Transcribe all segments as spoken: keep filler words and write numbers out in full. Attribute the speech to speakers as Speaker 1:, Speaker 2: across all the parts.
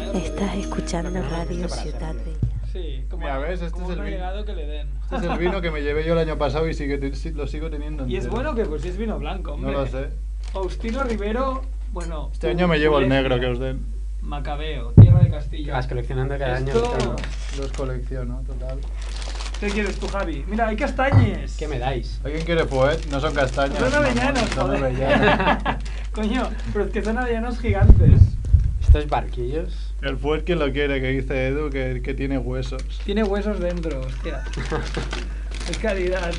Speaker 1: Estás escuchando Radio Ciutat Bella.
Speaker 2: Sí, como,
Speaker 3: Mira, ¿ves? Este
Speaker 2: como
Speaker 3: es el
Speaker 2: un
Speaker 3: vino.
Speaker 2: regalo que le den.
Speaker 3: Este es el vino que me llevé yo el año pasado y sigue, te- lo sigo teniendo
Speaker 2: Y es
Speaker 3: entero.
Speaker 2: bueno que pues si es vino blanco, hombre.
Speaker 3: No lo sé.
Speaker 2: Faustino Rivero, bueno...
Speaker 3: Este año me llevo el negro que os den.
Speaker 2: Macabeo, Tierra de Castillo.
Speaker 4: Vas coleccionando cada año.
Speaker 2: Esto-
Speaker 4: claro.
Speaker 3: Los colecciono, total.
Speaker 2: ¿Qué quieres tú, Javi? Mira, hay castañes.
Speaker 4: ¿Qué me dais?
Speaker 3: ¿Alguien quiere fuet? No son castañas.
Speaker 2: Son avellanos,
Speaker 3: son
Speaker 2: joder.
Speaker 3: avellanas.
Speaker 2: Coño, pero es que son avellanos gigantes.
Speaker 4: Estos barquillos.
Speaker 3: El fuet quien lo quiere, que dice Edu, que, que tiene huesos.
Speaker 2: Tiene huesos dentro, hostia. Es calidad.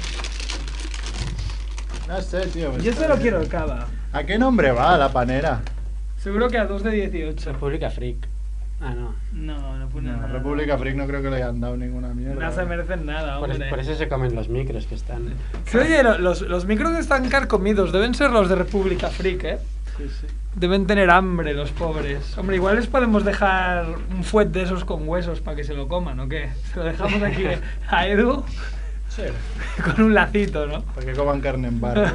Speaker 3: No sé, tío.
Speaker 2: Yo
Speaker 3: está
Speaker 2: solo
Speaker 3: bien.
Speaker 2: quiero el cava.
Speaker 3: ¿A qué nombre va la panera?
Speaker 2: Seguro que a dos de dieciocho.
Speaker 4: República Freak. Ah, no.
Speaker 2: No, no pone
Speaker 3: No,
Speaker 2: nada.
Speaker 3: República Freak no creo que le hayan dado ninguna mierda.
Speaker 2: No se merecen nada,
Speaker 4: Por,
Speaker 2: hombre.
Speaker 4: es- por eso se comen los micros que están.
Speaker 2: Sí, oye, lo- los, los micros están carcomidos. Deben ser los de República Freak, ¿eh?
Speaker 3: Sí, sí.
Speaker 2: Deben tener hambre los pobres. Hombre, igual les podemos dejar un fuet de esos con huesos para que se lo coman, ¿o qué? Se lo dejamos aquí a Edu
Speaker 3: Sí.
Speaker 2: con un lacito, ¿no?
Speaker 3: Para que coman carne en barro.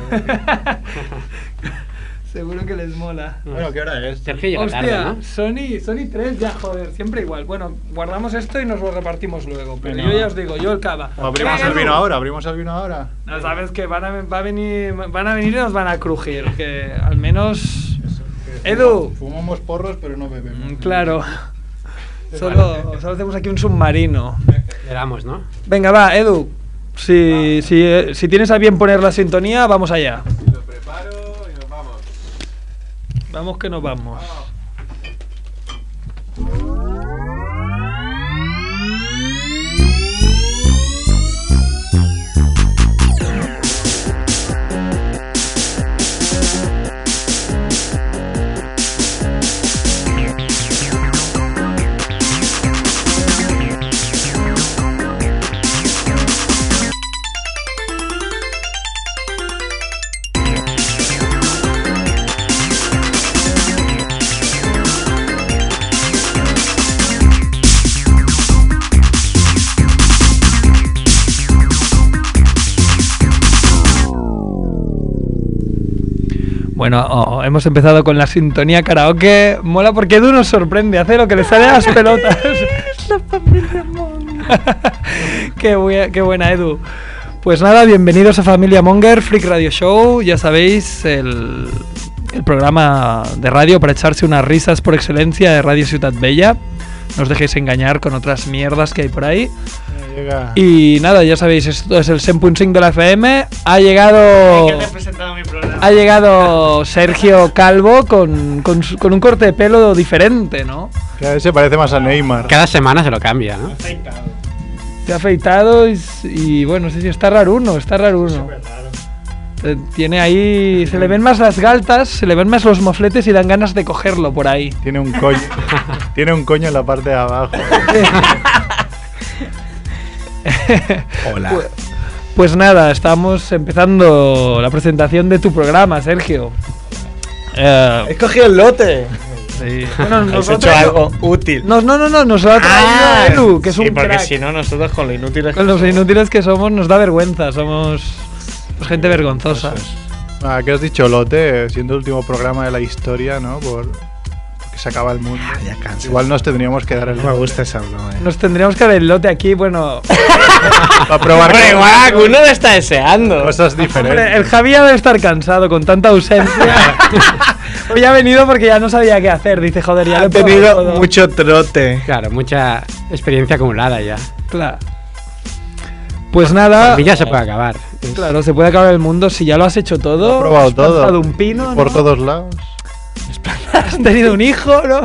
Speaker 2: Seguro que les mola.
Speaker 3: Bueno, ¿qué hora es?
Speaker 4: Sergio llega
Speaker 2: Hostia,
Speaker 4: tarde, ¿no?
Speaker 2: Sony, Sony tres ya, joder, siempre igual. Bueno, guardamos esto y nos lo repartimos luego. Pero
Speaker 3: Venga.
Speaker 2: yo ya os digo, yo el cava.
Speaker 3: ¿O abrimos
Speaker 2: ¿Qué,
Speaker 3: el
Speaker 2: Edu?
Speaker 3: vino ahora? ¿Abrimos el vino ahora?
Speaker 2: No, sabes que van a, va a venir, van a venir y nos van a crujir. Que al menos...
Speaker 3: Eso, que
Speaker 2: Edu.
Speaker 3: fuma- Fumamos porros, pero no bebemos.
Speaker 2: Mm, Claro. Solo, solo hacemos aquí un submarino.
Speaker 4: Le damos, ¿no?
Speaker 2: Venga, va, Edu. Si, si, eh, si tienes a bien poner la sintonía, vamos allá.
Speaker 5: Lo preparo y nos vamos.
Speaker 2: Vamos que nos vamos. Bueno, oh, hemos empezado con la sintonía karaoke. Mola porque Edu nos sorprende, hace lo que le sale a las pelotas. La familia Monger. qué, bue- qué buena, Edu. Pues nada, bienvenidos a Familia Monger, Freak Radio Show. Ya sabéis, el, el programa de radio para echarse unas risas por excelencia de Radio Ciutat Bella. No os dejéis engañar con otras mierdas que hay por ahí.
Speaker 3: Ya llega.
Speaker 2: Y nada, ya sabéis, esto es el cien punto cinco de la F M. Ha llegado...
Speaker 6: Que te he presentado mi programa.
Speaker 2: Ha llegado Sergio Calvo con, con, su- con un corte de pelo diferente, ¿no?
Speaker 3: Cada vez se parece más a Neymar.
Speaker 4: Cada semana se lo cambia, ¿no?
Speaker 6: Afeitado.
Speaker 2: Se ha afeitado y, s- y bueno, no sé si está raruno, está raruno.
Speaker 6: Súper raro.
Speaker 2: Eh, Tiene ahí... Se le ven más las galtas, se le ven más los mofletes y dan ganas de cogerlo por ahí.
Speaker 3: Tiene un coño. Tiene un coño en la parte de abajo.
Speaker 4: Hola.
Speaker 2: Pues, pues nada, estamos empezando la presentación de tu programa, Sergio. Eh,
Speaker 6: He cogido el lote.
Speaker 2: sí. Bueno,
Speaker 6: Has
Speaker 2: nosotros-
Speaker 6: hecho algo útil.
Speaker 2: No, no, no, no, nos lo ha traído Edu, que es
Speaker 6: sí,
Speaker 2: un
Speaker 6: porque
Speaker 2: crack.
Speaker 6: si no, nosotros con lo inútiles.
Speaker 2: Con los inútiles que somos nos da vergüenza, somos pues, gente vergonzosa.
Speaker 3: Ah, ¿qué has dicho, Lote? Siendo el último programa de la historia, ¿no? Por... Porque se acaba el mundo.
Speaker 6: Ya canso.
Speaker 3: Igual nos tendríamos que dar el
Speaker 6: No me gusta esa broma. Eh.
Speaker 2: Nos tendríamos que dar el lote aquí, bueno.
Speaker 3: Para probar
Speaker 6: Hombre,
Speaker 3: co-
Speaker 6: igual, uno lo está deseando.
Speaker 3: cosas diferentes.
Speaker 2: Hombre, el Javi ya debe estar cansado con tanta ausencia. Hoy ha venido porque ya no sabía qué hacer. Dice, joder, ya lo
Speaker 6: Ha
Speaker 2: he probado
Speaker 6: tenido
Speaker 2: todo.
Speaker 6: mucho trote.
Speaker 4: Claro, mucha experiencia acumulada ya.
Speaker 2: Claro. Pues nada,
Speaker 4: Y ya se puede acabar. Es-
Speaker 2: claro, se puede acabar el mundo si ya lo has hecho todo.
Speaker 3: Lo he probado
Speaker 2: has
Speaker 3: todo.
Speaker 2: plantado un pino,
Speaker 3: Por
Speaker 2: ¿no?
Speaker 3: todos lados.
Speaker 2: Has tenido un hijo, ¿no?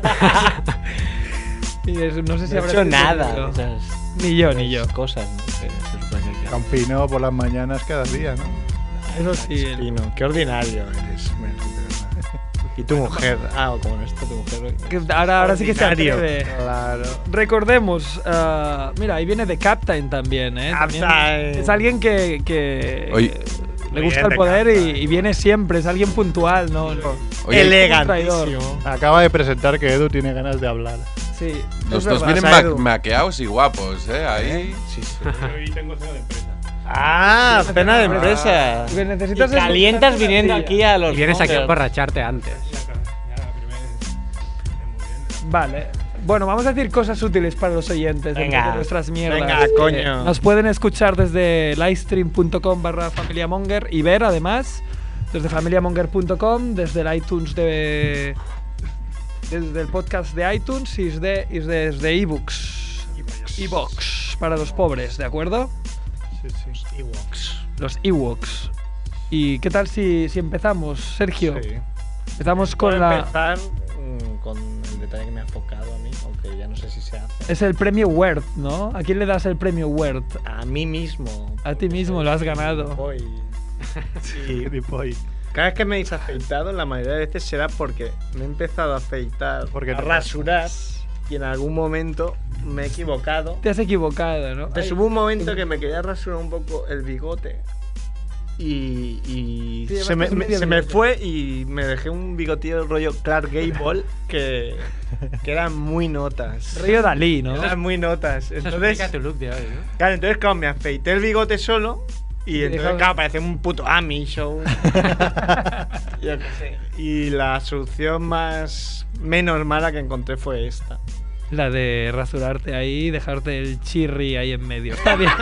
Speaker 2: Y es- no sé si
Speaker 6: No he
Speaker 2: habrás
Speaker 6: hecho
Speaker 2: tenido
Speaker 6: nada.
Speaker 2: un hijo.
Speaker 6: Esas,
Speaker 2: Ni yo, ni yo.
Speaker 6: esas cosas, ¿no? Que se supone que-
Speaker 3: Campino por las mañanas cada día, ¿no?
Speaker 2: Eso sí. el-
Speaker 6: Pino, qué ordinario eres. Merck, de verdad. Y tu mujer. Ah, como no está tu mujer.
Speaker 2: que ahora, ahora sí que se
Speaker 6: Ordinario.
Speaker 2: atreve.
Speaker 3: Claro.
Speaker 2: Recordemos, ah, mira, ahí viene The Captain también, ¿eh? También
Speaker 6: Captain.
Speaker 2: es alguien que, que
Speaker 5: Oye.
Speaker 2: le
Speaker 6: Muy
Speaker 2: gusta
Speaker 6: bien,
Speaker 2: el
Speaker 6: The
Speaker 2: poder y,
Speaker 6: Captain.
Speaker 2: y viene siempre, es alguien puntual, ¿no?
Speaker 5: Oye,
Speaker 6: Elegantísimo.
Speaker 3: Acaba de presentar que Edu tiene ganas de hablar.
Speaker 2: Sí,
Speaker 5: los
Speaker 2: es
Speaker 5: dos
Speaker 2: verdad.
Speaker 5: vienen
Speaker 6: Pasa,
Speaker 5: ma-
Speaker 6: Edu.
Speaker 5: maqueados y guapos, ¿eh? Ahí.
Speaker 6: Sí, sí.
Speaker 7: Hoy tengo cena de empresa.
Speaker 6: Ah, cena de empresa.
Speaker 2: Lo que necesitas
Speaker 6: Y
Speaker 2: es
Speaker 6: calientas
Speaker 2: una
Speaker 6: viniendo
Speaker 2: silla.
Speaker 6: aquí a los.
Speaker 4: Y vienes aquí a
Speaker 6: Mongers.
Speaker 4: emborracharte antes.
Speaker 7: Ya, claro, ya la primera vez. Muy bien.
Speaker 2: Vale. Bueno, vamos a decir cosas útiles para los oyentes
Speaker 6: Venga,
Speaker 2: de nuestras mierdas.
Speaker 6: venga,
Speaker 2: Eh,
Speaker 6: coño.
Speaker 2: Nos pueden escuchar desde livestream punto com barra familiamonger y ver además desde familiamonger punto com, desde el iTunes de desde el podcast de iTunes y desde y desde ebooks. Ebooks para los pobres, ¿de acuerdo?
Speaker 3: Sí, sí.
Speaker 6: Ewoks.
Speaker 2: Los Ewoks. ¿Y qué tal si, si empezamos, Sergio?
Speaker 3: Sí.
Speaker 2: Empezamos con
Speaker 6: Puedo
Speaker 2: la
Speaker 6: empezar mm, con el detalle que me ha enfocado a mí, aunque ya no sé si se hace.
Speaker 2: es el premio Word, ¿no? ¿A quién le das el premio Word?
Speaker 6: A mí mismo.
Speaker 2: A ti mismo lo has ganado.
Speaker 6: Voy. Sí.
Speaker 3: Gilipoy.
Speaker 6: Cada vez que me habéis afeitado, la mayoría de veces será porque me he empezado a afeitar,
Speaker 3: Porque
Speaker 6: a
Speaker 3: te
Speaker 6: rasurar, y en algún momento me he equivocado.
Speaker 2: Te has equivocado, ¿no?
Speaker 6: Entonces
Speaker 2: Ay,
Speaker 6: hubo un momento que me quería rasurar un poco el bigote. Y, y
Speaker 2: Te
Speaker 6: se, me,
Speaker 2: llevaste
Speaker 6: me-
Speaker 2: medio
Speaker 6: se me
Speaker 2: bigote.
Speaker 6: fue y me dejé un bigotillo rollo Clark Gable que, que eran muy notas.
Speaker 2: Río Dalí, ¿no?
Speaker 6: Eran muy notas.
Speaker 4: Eso
Speaker 6: Entonces,
Speaker 4: explica tu look de hoy, ¿no?
Speaker 6: claro, entonces claro, me afeité el bigote solo y entonces
Speaker 2: dejaba-
Speaker 6: claro, parecía un puto Amish o un- Yo qué sé. Y la solución más menos mala que encontré fue esta.
Speaker 2: La de rasurarte ahí y dejarte el chirri ahí en medio. Está bien.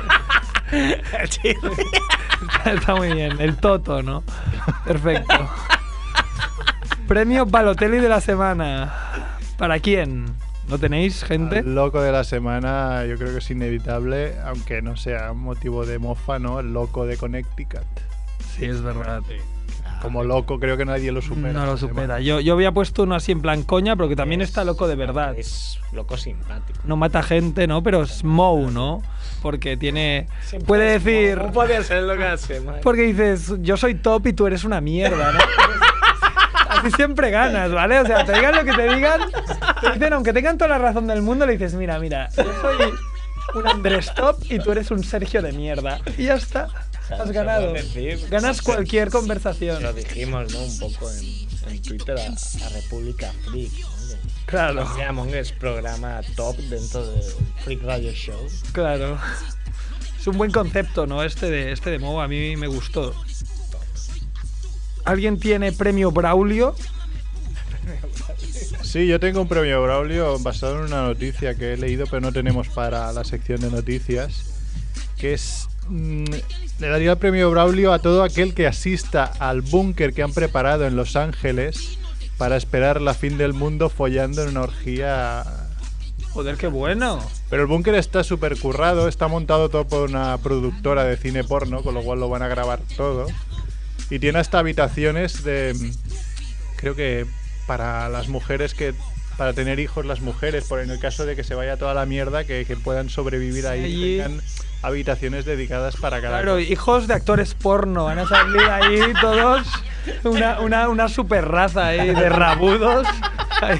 Speaker 6: Sí.
Speaker 2: está, está muy bien. El toto, ¿no? Perfecto. Premio Balotelli de la semana. ¿Para quién? ¿No tenéis, gente?
Speaker 3: El loco de la semana, yo creo que es inevitable, aunque no sea motivo de mofa, ¿no? El loco de Connecticut.
Speaker 2: Sí, es verdad.
Speaker 3: Como loco, creo que nadie lo supera.
Speaker 2: No lo
Speaker 3: esta
Speaker 2: supera.
Speaker 3: semana.
Speaker 2: Yo, yo había puesto uno así en plan coña, pero que también está loco de verdad.
Speaker 6: Es loco simpático.
Speaker 2: No mata gente, ¿no? Pero es Mou, ¿no? Porque tiene... Puede decir...
Speaker 6: No podía ser lo que hace, man.
Speaker 2: Porque dices, yo soy top y tú eres una mierda, ¿no? Así siempre ganas, ¿vale? O sea, te digan lo que te digan, te dicen, aunque tengan toda la razón del mundo, le dices, mira, mira, yo soy un Andrés top y tú eres un Sergio de mierda. Y ya está, has ganado. Ganas cualquier conversación.
Speaker 6: Lo dijimos, ¿no? Un poco en, en Twitter a, a República Freak, ¿no?
Speaker 2: Claro,
Speaker 6: Among es programa top dentro del Freak Radio Show.
Speaker 2: claro. Es un buen concepto, ¿no? Este de, este de Mou a mí me gustó. ¿Alguien tiene premio Braulio?
Speaker 3: Sí, yo tengo un premio Braulio basado en una noticia que he leído, pero no tenemos para la sección de noticias, que es... mm, le daría el premio Braulio a todo aquel que asista al búnker que han preparado en Los Ángeles para esperar la fin del mundo follando en una orgía.
Speaker 2: Joder, qué bueno.
Speaker 3: Pero el búnker está súper currado, está montado todo por una productora de cine porno, con lo cual lo van a grabar todo. Y tiene hasta habitaciones de... Creo que para las mujeres que... Para tener hijos las mujeres, por en el caso de que se vaya toda la mierda, que, que puedan sobrevivir ahí,
Speaker 2: Allí-
Speaker 3: tengan habitaciones dedicadas para cada
Speaker 2: Claro,
Speaker 3: cosa.
Speaker 2: hijos de actores porno, van a salir ahí todos, una, una, una super raza ahí de rabudos. Ahí.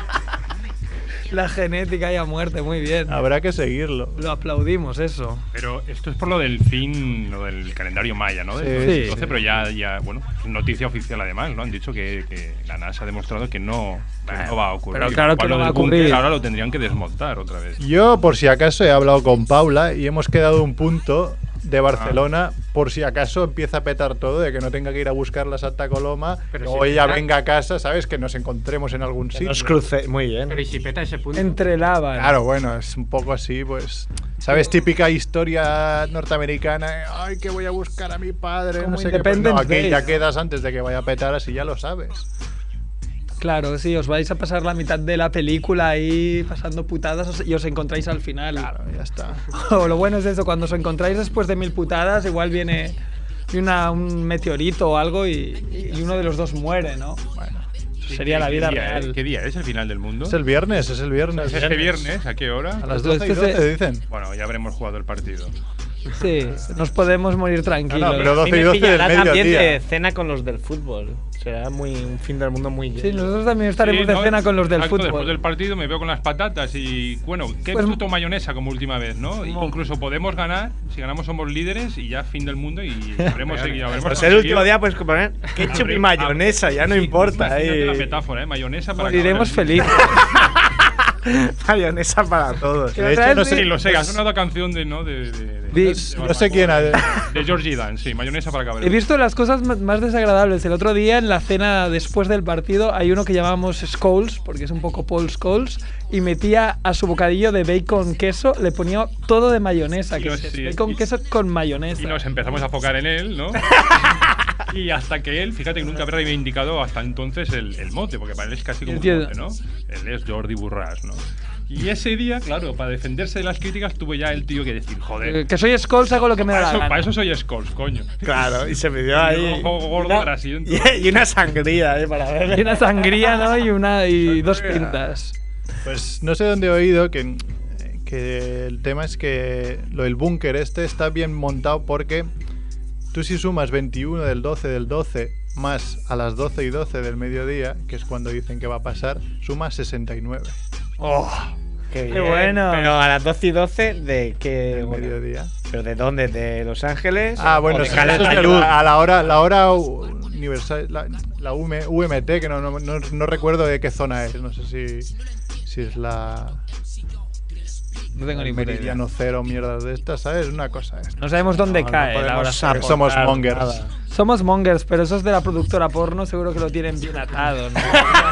Speaker 2: La genética ahí a muerte, muy bien.
Speaker 3: Habrá que seguirlo.
Speaker 2: Lo aplaudimos, eso.
Speaker 7: Pero esto es por lo del fin, lo del calendario maya, ¿no? Del
Speaker 3: Sí,
Speaker 7: dos mil
Speaker 2: sí.
Speaker 7: doce, pero ya, ya, bueno, es noticia oficial además, ¿no? Han dicho que, que la NASA ha demostrado que no, que no va a ocurrir.
Speaker 2: pero claro que
Speaker 7: Con
Speaker 2: no
Speaker 7: lo
Speaker 2: va
Speaker 7: del
Speaker 2: a ocurrir.
Speaker 7: búnker Ahora lo tendrían que desmontar otra vez.
Speaker 3: Yo, por si acaso, he hablado con Paula y hemos quedado un punto de Barcelona, por si acaso empieza a petar todo, de que no tenga que ir a buscar la Santa Coloma,
Speaker 4: Pero
Speaker 3: o
Speaker 4: si
Speaker 3: ella
Speaker 4: peta-
Speaker 3: venga a casa, ¿sabes? Que nos encontremos en algún sitio.
Speaker 6: Nos crucé. Muy bien.
Speaker 4: Pero ¿y si peta ese punto?
Speaker 2: Entrelaban.
Speaker 3: Claro, bueno, es un poco así, pues. ¿Sabes? Típica historia norteamericana. eh, Ay, que voy a buscar a mi padre.
Speaker 2: Como
Speaker 3: No sé qué. Pues no,
Speaker 2: Independence
Speaker 3: aquí
Speaker 2: Day.
Speaker 3: ya quedas antes de que vaya a petar, así ya lo sabes.
Speaker 2: Claro, sí, os vais a pasar la mitad de la película ahí pasando putadas os- y os encontráis al final.
Speaker 3: Claro, ya está.
Speaker 2: O lo bueno es eso, cuando os encontráis después de mil putadas, igual viene una- un meteorito o algo y, y uno de los dos muere, ¿no?
Speaker 3: Bueno,
Speaker 2: Sería la
Speaker 7: ¿Qué
Speaker 2: vida
Speaker 7: día
Speaker 2: real.
Speaker 7: es? ¿Qué día es el final del mundo?
Speaker 3: es el viernes, es el viernes.
Speaker 7: ¿Es este viernes? ¿A qué hora?
Speaker 3: A las
Speaker 2: Esto-
Speaker 3: doce y
Speaker 2: esto es
Speaker 3: doce
Speaker 2: de-
Speaker 3: dicen.
Speaker 7: Bueno, ya habremos jugado el partido.
Speaker 2: Sí, nos podemos morir tranquilos.
Speaker 3: No, no, pero
Speaker 6: A mí
Speaker 3: doce y
Speaker 6: me
Speaker 3: doce del
Speaker 6: pillará también
Speaker 3: mediodía.
Speaker 6: de cena con los del fútbol. Será muy un fin del mundo muy lleno.
Speaker 2: Sí, nosotros también estaremos
Speaker 7: Sí,
Speaker 2: de
Speaker 7: ¿no?
Speaker 2: cena con los del
Speaker 7: Exacto, Después
Speaker 2: fútbol.
Speaker 7: del partido me veo con las patatas y, bueno, qué
Speaker 2: Pues-
Speaker 7: fruto mayonesa como última vez, ¿no?
Speaker 2: No.
Speaker 7: Incluso podemos ganar, si ganamos somos líderes y ya fin del mundo y habremos seguido. habremos
Speaker 6: Pues el
Speaker 7: conseguido-
Speaker 6: último día puedes poner ketchup y
Speaker 7: Habré-
Speaker 6: mayonesa, ya no
Speaker 7: Sí,
Speaker 6: importa.
Speaker 7: imagínate
Speaker 6: ahí.
Speaker 7: la metáfora, ¿eh? Mayonesa para
Speaker 2: Moriremos
Speaker 7: acabar el-
Speaker 2: felices.
Speaker 6: Mayonesa para todos.
Speaker 3: De hecho, no sé,
Speaker 7: Sí, lo sé, has sonado canción de, ¿no? De, de, de,
Speaker 2: Vi-
Speaker 7: de
Speaker 3: no sé quién ha-
Speaker 7: De Georgie Dan, sí, mayonesa para cabreros.
Speaker 2: He visto las cosas m- más desagradables. El otro día en la cena después del partido hay uno que llamamos Scholes, porque es un poco Paul Scholes, y metía a su bocadillo de bacon queso, le ponía todo de mayonesa,
Speaker 7: Y
Speaker 2: que
Speaker 7: nos-
Speaker 2: es
Speaker 7: sí,
Speaker 2: bacon
Speaker 7: y-
Speaker 2: queso con mayonesa.
Speaker 7: Y nos empezamos a focar en él, ¿no? Y hasta que él, fíjate que nunca había reivindicado hasta entonces el, el mote, porque para él es casi como un
Speaker 2: Entiendo.
Speaker 7: mote, ¿no? Él es Jordi Burras, ¿no? Y ese día, claro, para defenderse de las críticas, tuve ya el tío que decir, joder.
Speaker 2: Eh, que soy Scholes, hago lo que me da
Speaker 7: Para
Speaker 2: la
Speaker 7: eso,
Speaker 2: gana.
Speaker 7: para eso soy Scholes, coño.
Speaker 6: Claro, y se me dio ahí.
Speaker 7: rojo gordo
Speaker 6: una-
Speaker 7: grasiento.
Speaker 6: y, y una sangría, ¿eh? Para ver.
Speaker 2: Y una sangría, ¿no? Y, una, y dos pintas.
Speaker 3: Pues no sé dónde he oído que, que el tema es que lo del búnker este está bien montado porque tú si sumas veintiuno del doce del doce más a las doce y doce del mediodía, que es cuando dicen que va a pasar, sumas sesenta y nueve
Speaker 6: ¡Oh! ¡Qué, bien.
Speaker 2: bueno!
Speaker 6: Pero a las doce y doce, ¿de qué?
Speaker 3: del
Speaker 6: hora?
Speaker 3: mediodía.
Speaker 6: ¿Pero de dónde? ¿De Los Ángeles?
Speaker 3: Ah,
Speaker 6: ¿O
Speaker 3: bueno,
Speaker 6: de
Speaker 3: eso
Speaker 6: Caleta
Speaker 3: es
Speaker 6: Luz?
Speaker 3: verdad, a la hora, la hora universal, la, la U M U M T, que no, no, no, no recuerdo de qué zona es, no sé si, si es la
Speaker 2: No tengo ni
Speaker 3: el
Speaker 2: puta idea.
Speaker 3: meridiano cero, mierdas de estas, ¿sabes? Una cosa esta.
Speaker 2: No sabemos dónde
Speaker 6: No, no
Speaker 2: cae la
Speaker 6: podemos
Speaker 2: hora
Speaker 6: aportar
Speaker 3: Somos mongers.
Speaker 6: nada.
Speaker 2: Somos mongers, pero esos de la productora porno seguro que lo tienen bien atado, ¿no?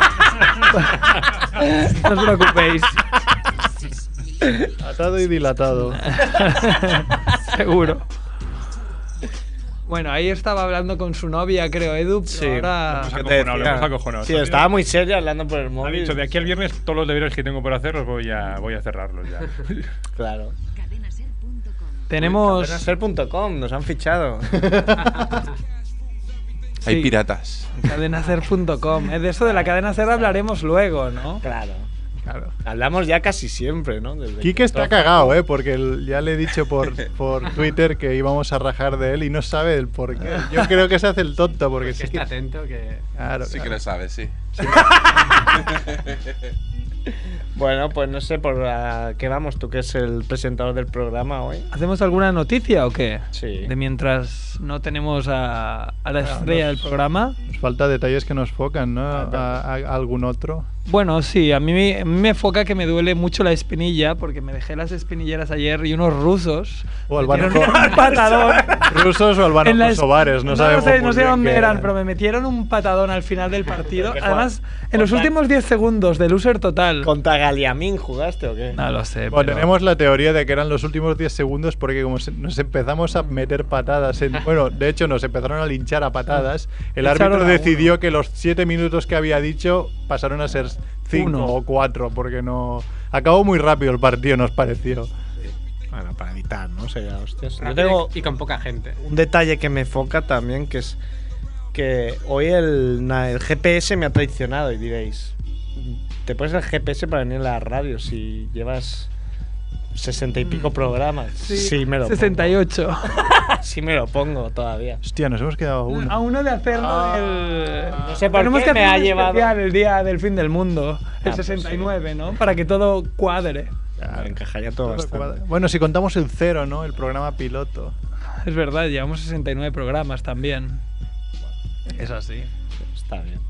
Speaker 2: No os preocupéis.
Speaker 3: Atado y dilatado.
Speaker 2: Seguro. Bueno, ahí estaba hablando con su novia, creo, Edu, pero
Speaker 6: Sí,
Speaker 2: ahora...
Speaker 7: Nos
Speaker 6: ¿Qué
Speaker 7: ha
Speaker 6: te
Speaker 7: acojonado,
Speaker 6: decía?
Speaker 7: nos ha acojonado.
Speaker 6: Sí, estaba muy serio hablando por el
Speaker 7: Ha
Speaker 6: móvil.
Speaker 7: dicho, de aquí al viernes todos los deberes que tengo por hacer los voy a, voy a cerrarlos ya.
Speaker 6: Claro.
Speaker 2: Tenemos...
Speaker 6: Cadenaser punto com, nos han fichado.
Speaker 5: Hay
Speaker 2: Sí.
Speaker 5: piratas.
Speaker 2: Cadenaser punto com. Eh, De eso de la cadena ser hablaremos luego, ¿no?
Speaker 6: Claro.
Speaker 3: Claro.
Speaker 6: Hablamos ya casi siempre, ¿no? Desde
Speaker 3: Quique
Speaker 6: que
Speaker 3: está
Speaker 6: entró.
Speaker 3: cagado, ¿eh? Porque el- ya le he dicho por, por Twitter que íbamos a rajar de él y no sabe el por qué. Yo creo que se hace el tonto porque
Speaker 4: Que
Speaker 3: sí
Speaker 4: esté
Speaker 3: que...
Speaker 4: atento, que.
Speaker 3: Claro,
Speaker 5: Sí que
Speaker 3: claro.
Speaker 5: lo sabes, sí.
Speaker 6: Bueno, pues no sé por a qué vamos, tú que es el presentador del programa hoy.
Speaker 2: ¿Hacemos alguna noticia o qué?
Speaker 6: Sí.
Speaker 2: De mientras no tenemos a, a la estrella del programa.
Speaker 3: Nos falta detalles que nos focan, ¿no? A, a- a algún otro.
Speaker 2: Bueno, sí, a mí, me- a mí me foca que me duele mucho la espinilla porque me dejé las espinilleras ayer y unos rusos
Speaker 3: O
Speaker 2: me
Speaker 3: Albano
Speaker 2: metieron un patadón.
Speaker 3: Rusos o albanos
Speaker 2: en la es-
Speaker 3: kosovares, no,
Speaker 2: no
Speaker 3: sabemos
Speaker 2: sé,
Speaker 3: muy
Speaker 2: no sé
Speaker 3: bien
Speaker 2: dónde
Speaker 3: qué
Speaker 2: eran, pero me metieron un patadón al final del partido.
Speaker 6: ¿Qué
Speaker 2: Además,
Speaker 6: juega?
Speaker 2: en los
Speaker 6: Contra-
Speaker 2: últimos diez segundos de loser total.
Speaker 6: ¿Contra Galiamín jugaste o qué?
Speaker 2: No lo sé.
Speaker 3: Bueno,
Speaker 2: pero-
Speaker 3: tenemos la teoría de que eran los últimos diez segundos porque como se- nos empezamos a meter patadas en... Bueno, de hecho nos empezaron a linchar a patadas. El
Speaker 2: Lincharon
Speaker 3: árbitro
Speaker 2: a
Speaker 3: decidió
Speaker 2: uno.
Speaker 3: que los siete minutos que había dicho pasaron a ser cinco
Speaker 2: Uno.
Speaker 3: o cuatro porque no... Acabó muy rápido el partido, nos pareció.
Speaker 6: Bueno, para evitar, ¿no? Sería hostias. Yo
Speaker 4: Rápido
Speaker 6: tengo
Speaker 4: y con poca gente.
Speaker 6: un detalle que me foca también, que es que hoy el, na- el G P S me ha traicionado y diréis, te pones el G P S para venir a la radio si llevas sesenta y pico programas. Sí, me lo
Speaker 2: sesenta y ocho.
Speaker 6: pongo. Sí me lo pongo todavía.
Speaker 3: Hostia, nos hemos quedado a uno.
Speaker 2: A uno de hacerlo
Speaker 6: Ah,
Speaker 2: el...
Speaker 6: no sé por
Speaker 2: Tenemos
Speaker 6: qué
Speaker 2: que
Speaker 6: me
Speaker 2: hacer
Speaker 6: ha
Speaker 2: un
Speaker 6: llevado-
Speaker 2: especial el día del fin del mundo, el
Speaker 6: Ah, pues
Speaker 2: sesenta y nueve, ¿no? Para que todo cuadre.
Speaker 6: Me encajaría todo
Speaker 3: Todo
Speaker 6: bastante.
Speaker 3: cuadra. Bueno, si contamos el cero, ¿no? El programa piloto.
Speaker 2: Es verdad, llevamos sesenta y nueve programas también. Es así.
Speaker 6: Está bien.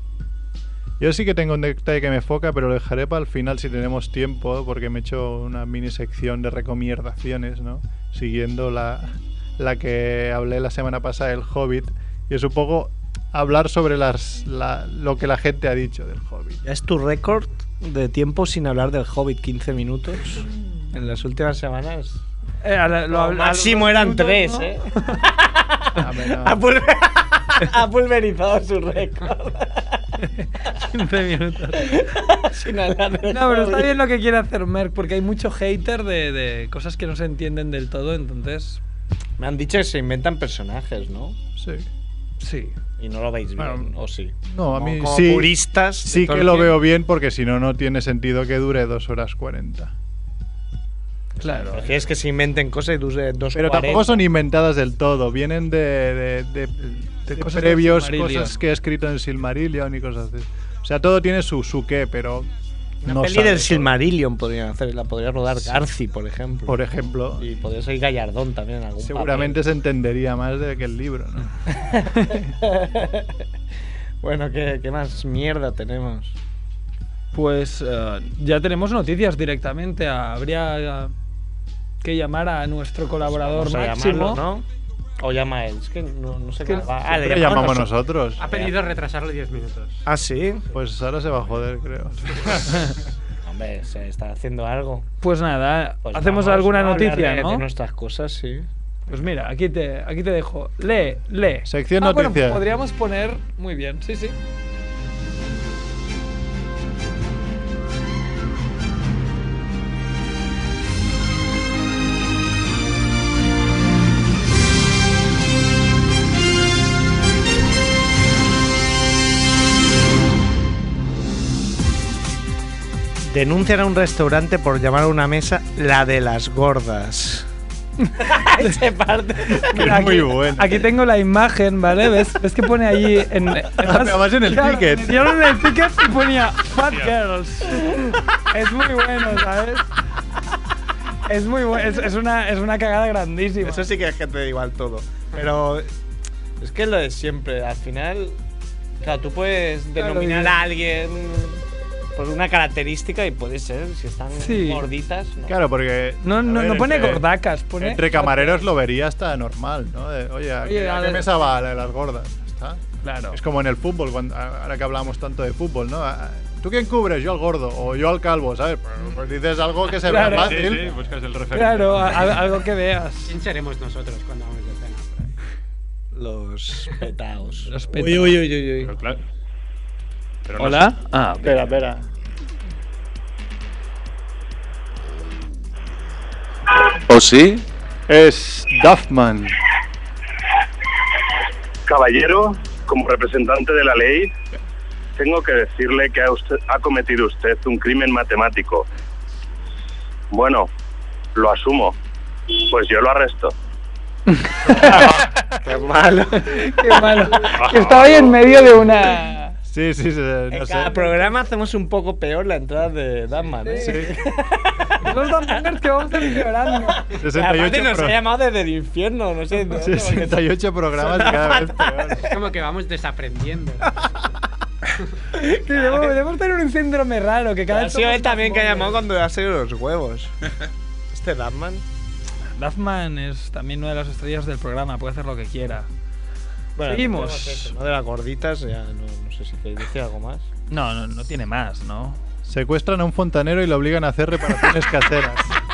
Speaker 3: Yo sí que tengo un detalle que me foca, pero lo dejaré para el final si tenemos tiempo, porque me he hecho una mini sección de recomendaciones, ¿no? Siguiendo la, la que hablé la semana pasada del Hobbit. Y es un poco hablar sobre las, la- lo que la gente ha dicho del Hobbit.
Speaker 6: ¿Ya es tu récord de tiempo sin hablar del Hobbit? quince minutos. En las últimas semanas.
Speaker 2: Eh, a la- lo
Speaker 6: Lo
Speaker 2: habl- a
Speaker 6: máximo
Speaker 2: los
Speaker 6: eran
Speaker 2: minutos,
Speaker 6: tres,
Speaker 2: ¿no?
Speaker 6: ¿eh?
Speaker 3: A ver, no.
Speaker 6: Ha, pulver- ha pulverizado su récord.
Speaker 2: quince minutos.
Speaker 6: Sin hablar del
Speaker 2: No, pero está
Speaker 6: Hobbit.
Speaker 2: bien lo que quiere hacer Merck, porque hay mucho hater de, de cosas que no se entienden del todo, entonces.
Speaker 6: Me han dicho que se inventan personajes, ¿no?
Speaker 3: Sí.
Speaker 2: Sí.
Speaker 6: Y no lo veis bien,
Speaker 3: Bueno,
Speaker 6: ¿o sí?
Speaker 3: No, a
Speaker 6: Como-
Speaker 3: mí
Speaker 6: como
Speaker 3: sí.
Speaker 6: puristas de
Speaker 3: Sí que lo
Speaker 6: Tolkien.
Speaker 3: veo bien, porque si no, no tiene sentido que dure dos horas cuarenta.
Speaker 2: Claro.
Speaker 6: Prefieres que se inventen cosas y dure dos
Speaker 3: Pero tampoco son inventadas del todo, vienen de, de, de- de
Speaker 2: cosas del
Speaker 3: previos,
Speaker 2: Silmarillion.
Speaker 3: cosas que he escrito en Silmarillion y cosas así. O sea, todo tiene su, su qué, pero
Speaker 6: Una
Speaker 3: no
Speaker 6: peli
Speaker 3: sale
Speaker 6: del
Speaker 3: todo.
Speaker 6: Silmarillion podrían hacer, la podría rodar Garci, por ejemplo.
Speaker 3: Por ejemplo,
Speaker 6: Y podría ser Gallardón también en algún
Speaker 3: seguramente se entendería más de que el libro, ¿no?
Speaker 6: papel. Bueno, ¿qué, qué más mierda tenemos?
Speaker 2: Pues eh, ya tenemos noticias directamente. Habría eh, que llamar a nuestro colaborador
Speaker 6: Vamos a
Speaker 2: máximo.
Speaker 6: llamarlo, ¿no? O llama él. Es que no, no sé qué. va. Ah, le
Speaker 3: Siempre
Speaker 6: llamamos
Speaker 3: llamamos
Speaker 6: nosotros.
Speaker 3: nosotros.
Speaker 4: Ha pedido retrasarlo diez minutos.
Speaker 6: Ah, sí.
Speaker 3: Pues ahora se va a joder, creo.
Speaker 6: Hombre, se está haciendo algo.
Speaker 2: Pues nada,
Speaker 6: Pues
Speaker 2: hacemos
Speaker 6: vamos
Speaker 2: alguna
Speaker 6: a hablar
Speaker 2: noticia,
Speaker 6: de,
Speaker 2: ¿no?
Speaker 6: de nuestras cosas, sí.
Speaker 2: Pues mira, aquí te, aquí te dejo. Lee, lee.
Speaker 3: Sección
Speaker 2: ah, bueno,
Speaker 3: noticias.
Speaker 2: podríamos poner. Muy bien, sí, sí.
Speaker 6: Denuncian a un restaurante por llamar a una mesa la de las gordas. Ese parte.
Speaker 3: Es muy bueno.
Speaker 2: Aquí tengo la imagen, ¿vale? ¿Ves, ¿Ves que pone allí en.
Speaker 3: Además en el
Speaker 2: claro,
Speaker 3: ticket.
Speaker 2: metieron en el ticket y ponía Fat Girls. Es muy bueno, ¿sabes? Es muy bueno. Es, es, una, es una cagada grandísima.
Speaker 6: Eso sí que es que te da igual todo. Pero es que es lo de siempre. Al final, claro, tú puedes
Speaker 2: Claro,
Speaker 6: denominar
Speaker 2: y-
Speaker 6: a alguien por una característica y puede ser, si están
Speaker 2: Sí.
Speaker 6: gorditas. ¿no?
Speaker 3: Claro, porque.
Speaker 2: No,
Speaker 3: a
Speaker 2: no,
Speaker 3: ver,
Speaker 2: no pone
Speaker 3: entre-
Speaker 2: gordacas, pone.
Speaker 3: Entre camareros lo vería hasta normal, ¿no? De, oye, ¿a,
Speaker 2: Oye,
Speaker 3: qué, a
Speaker 2: a
Speaker 3: qué
Speaker 2: ver-
Speaker 3: mesa va la de las gordas? ¿Está?
Speaker 2: Claro.
Speaker 3: Es como en el fútbol, cuando, ahora que hablamos tanto de fútbol, ¿no? ¿Tú quién cubres? Yo al gordo o yo al calvo, ¿sabes? Pues, pues dices algo que se
Speaker 2: Claro.
Speaker 3: vea
Speaker 7: Sí,
Speaker 3: fácil.
Speaker 7: sí, buscas el referente.
Speaker 2: Claro, a- a- algo que veas.
Speaker 4: ¿Quién seremos nosotros cuando vamos de cena? por ahí?
Speaker 6: Los petaos.
Speaker 2: Los
Speaker 6: Uy,
Speaker 2: petaos.
Speaker 6: uy, uy, uy, uy.
Speaker 7: Pero claro. Pero no
Speaker 2: ¿Hola? Ah,
Speaker 6: Espera, espera.
Speaker 5: ¿O sí?
Speaker 3: Es Duffman.
Speaker 8: Caballero, como representante de la ley, tengo que decirle que ha, usted, ha cometido usted un crimen matemático. Bueno, lo asumo. Pues yo lo arresto.
Speaker 6: Qué malo.
Speaker 2: qué malo. Que estaba ahí en medio de una.
Speaker 3: Sí, sí, sí, no
Speaker 6: En
Speaker 3: sé.
Speaker 6: cada programa hacemos un poco peor la entrada de Batman. ¿eh?
Speaker 3: Sí.
Speaker 2: Los domingues que vamos empeorando.
Speaker 3: sesenta y
Speaker 6: Aparte
Speaker 3: ocho,
Speaker 6: nos
Speaker 3: pro-
Speaker 6: ha llamado desde el infierno, no sé. de dónde, porque-
Speaker 3: sesenta y ocho programas y cada vez peor.
Speaker 4: Es como que vamos desaprendiendo.
Speaker 2: Sí, debemos, debemos tener un síndrome raro que cada
Speaker 6: Ha
Speaker 2: vez
Speaker 6: sido
Speaker 2: somos
Speaker 6: él también
Speaker 2: más
Speaker 6: que ha
Speaker 2: pobres.
Speaker 6: llamado cuando ha salido los huevos. Este Batman.
Speaker 2: Duffman es también una de las estrellas del programa, puede hacer lo que quiera.
Speaker 6: Bueno,
Speaker 2: Seguimos.
Speaker 6: tenemos eso, ¿no? De las gorditas, ya no, no sé si queréis decir algo más.
Speaker 2: No, no, no tiene más, ¿no?
Speaker 3: Secuestran a un fontanero y lo obligan a hacer reparaciones caseras.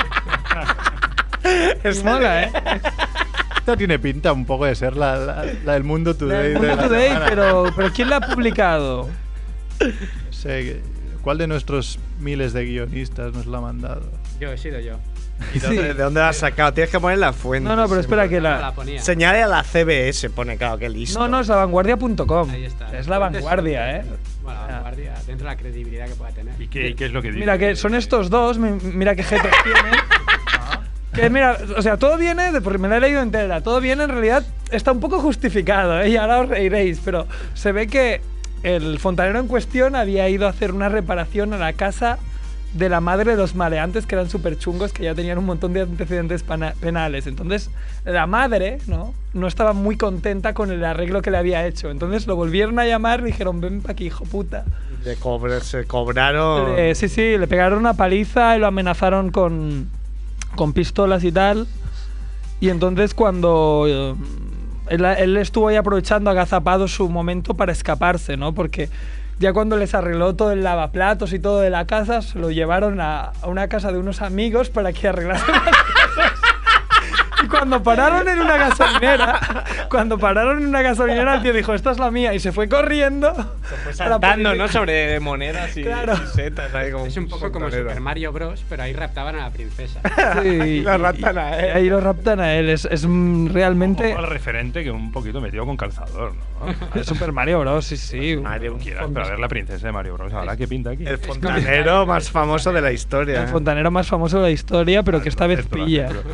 Speaker 2: Es mola, ¿eh?
Speaker 3: Esta tiene pinta un poco de ser la, la, la del Mundo Today.
Speaker 2: El
Speaker 3: de
Speaker 2: Mundo
Speaker 3: la
Speaker 2: Today,
Speaker 3: semana.
Speaker 2: pero, pero ¿quién la ha publicado?
Speaker 3: No sé, ¿cuál de nuestros miles de guionistas nos la ha mandado?
Speaker 4: Yo he sido yo.
Speaker 6: ¿Y dónde- ¿De dónde la has sacado? Tienes que poner la fuente.
Speaker 2: No, no, pero espera que
Speaker 4: No la
Speaker 2: la.
Speaker 4: ponía.
Speaker 6: Señale a la C B S, pone, claro, que listo.
Speaker 2: No, no, es la vanguardia punto com.
Speaker 4: Ahí está.
Speaker 2: Es la vanguardia, ¿eh?
Speaker 4: Bueno, la vanguardia, dentro de la credibilidad que pueda tener.
Speaker 7: ¿Y qué, y qué es lo que dice?
Speaker 2: Mira que son estos dos, mi- mira qué jetos tienen. Que mira, o sea, todo viene, de- porque me la he leído entera, todo viene en realidad, está un poco justificado, ¿eh? Y ahora os reiréis, pero se ve que el fontanero en cuestión había ido a hacer una reparación a la casa de la madre de los maleantes, que eran súper chungos, que ya tenían un montón de antecedentes pana- penales. Entonces, la madre, ¿no? No estaba muy contenta con el arreglo que le había hecho. Entonces lo volvieron a llamar y dijeron, ven pa' aquí, hijo puta.
Speaker 6: De cobre, se cobraron.
Speaker 2: Eh, sí, sí, le pegaron una paliza y lo amenazaron con, con pistolas y tal. Y entonces cuando eh, él, él estuvo ahí aprovechando agazapado su momento para escaparse, ¿no? Porque ya cuando les arregló todo el lavaplatos y todo de la casa, se lo llevaron a, a una casa de unos amigos para que arreglasen las cosas. Y cuando pararon en una gasolinera, cuando pararon en una gasolinera, el tío dijo, esta es la mía, y se fue corriendo.
Speaker 6: Se fue
Speaker 2: para
Speaker 6: saltando,
Speaker 2: poder-
Speaker 6: ¿no? Sobre monedas y,
Speaker 2: Claro.
Speaker 6: y setas. Ahí como
Speaker 4: Es un poco como
Speaker 6: fontanero.
Speaker 4: Super Mario Bros, pero ahí raptaban a la princesa.
Speaker 2: Sí,
Speaker 6: Y lo raptan a él.
Speaker 2: y ahí lo raptan a él. Es, es mm, realmente.
Speaker 7: Ojo al referente que un poquito metido con calzador, ¿no?
Speaker 2: Es Super Mario Bros. Sí, sí.
Speaker 6: Mario,
Speaker 7: Quieras, pero a ver la princesa de Mario Bros. Ahora qué pinta aquí.
Speaker 6: el fontanero más famoso de la historia.
Speaker 2: El fontanero más famoso de la historia, pero que esta vez
Speaker 7: Esto,
Speaker 2: pilla.
Speaker 7: esto.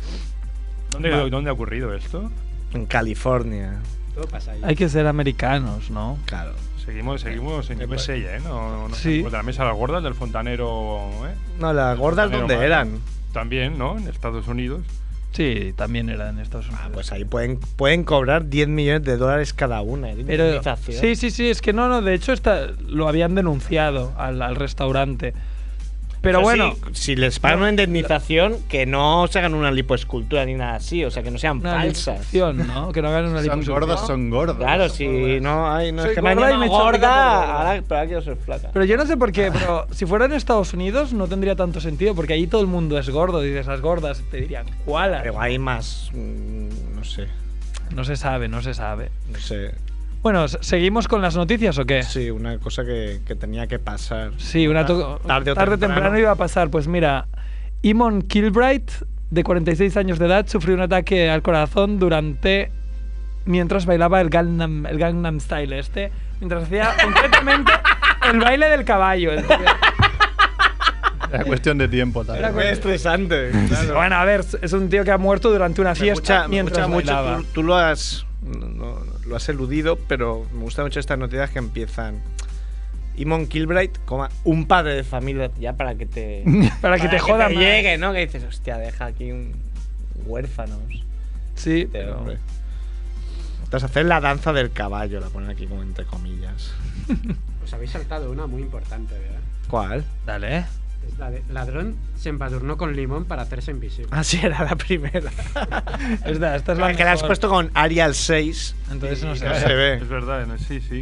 Speaker 7: ¿Dónde, ¿Dónde ha ocurrido esto?
Speaker 6: En California.
Speaker 4: Todo pasa ahí.
Speaker 2: Hay que ser americanos, ¿no?
Speaker 6: Claro.
Speaker 7: Seguimos, seguimos en U S A, ¿eh? No, no
Speaker 2: Sí.
Speaker 7: salimos de la mesa de las gordas del fontanero, ¿eh?
Speaker 6: No, las gordas,
Speaker 7: Fontanero
Speaker 6: ¿dónde
Speaker 7: malo.
Speaker 6: eran?
Speaker 7: También, ¿no? En Estados Unidos.
Speaker 2: Sí, también era en Estados Unidos.
Speaker 6: Ah, pues ahí pueden, pueden cobrar diez millones de dólares cada una. De
Speaker 2: Pero,
Speaker 6: indemnización.
Speaker 2: sí, sí, sí, es que no, no, de hecho está, lo habían denunciado al, al restaurante. Pero
Speaker 6: Eso
Speaker 2: bueno,
Speaker 6: sí, si les pagan una indemnización, que no se hagan una lipoescultura ni nada así, o sea, que no sean
Speaker 2: una
Speaker 6: falsas.
Speaker 2: liposucción, ¿no? Que no hagan una
Speaker 3: Son
Speaker 2: liposucción.
Speaker 3: gordas, son gordas.
Speaker 6: Claro, si no, ay, no
Speaker 2: Soy
Speaker 6: es que me han
Speaker 2: gorda y
Speaker 6: llamado
Speaker 2: me he hecho rica por
Speaker 6: gorda,
Speaker 2: gorda.
Speaker 6: ahora, pero ahora quiero ser flaca.
Speaker 2: Pero yo no sé por qué, pero si fuera en Estados Unidos no tendría tanto sentido, porque allí todo el mundo es gordo. Dices, las gordas te dirían, ¿cuál?
Speaker 6: Pero hay más, mm, no sé,
Speaker 2: No se sabe, no se sabe.
Speaker 6: no sé.
Speaker 2: Bueno, ¿seguimos con las noticias o qué?
Speaker 6: Sí, una cosa que, que tenía que pasar.
Speaker 2: Sí, una to-
Speaker 6: Tarde o
Speaker 2: temprano.
Speaker 6: temprano.
Speaker 2: iba a pasar. Pues mira, Eamon Kilbright, de cuarenta y seis años de edad, sufrió un ataque al corazón durante mientras bailaba el Gangnam, el Gangnam Style este, mientras hacía concretamente el baile del caballo. el tío.
Speaker 3: Era cuestión de tiempo también.
Speaker 2: Era
Speaker 6: Muy estresante. claro.
Speaker 2: Bueno, a ver, es un tío que ha muerto durante una
Speaker 6: Me
Speaker 2: fiesta
Speaker 6: gusta- me
Speaker 2: mientras
Speaker 6: gusta mucho,
Speaker 2: bailaba.
Speaker 6: tú, tú lo has no, no, lo has eludido, pero me gusta mucho estas noticias que empiezan Eamon Kilbright, coma, un padre de familia, ya para que te
Speaker 2: Para que te joda más.
Speaker 6: llegue, ¿no? Que dices, hostia, deja aquí un huérfanos.
Speaker 2: Sí,
Speaker 6: Este
Speaker 2: pero...
Speaker 6: hombre. Tras hacer la danza del caballo, la ponen aquí como entre comillas.
Speaker 4: Os habéis saltado una muy importante, ¿verdad?
Speaker 6: ¿Cuál?
Speaker 2: Dale.
Speaker 4: Es la de ladrón se embadurnó con limón para hacerse invisible.
Speaker 6: Ah, sí, era la primera.
Speaker 2: Esta, esta es la
Speaker 6: que la has
Speaker 2: mejor.
Speaker 6: puesto con Arial seis.
Speaker 2: Entonces no
Speaker 6: y
Speaker 2: se
Speaker 6: no
Speaker 2: ve.
Speaker 6: se ve.
Speaker 7: Es verdad, ¿no? Sí, sí.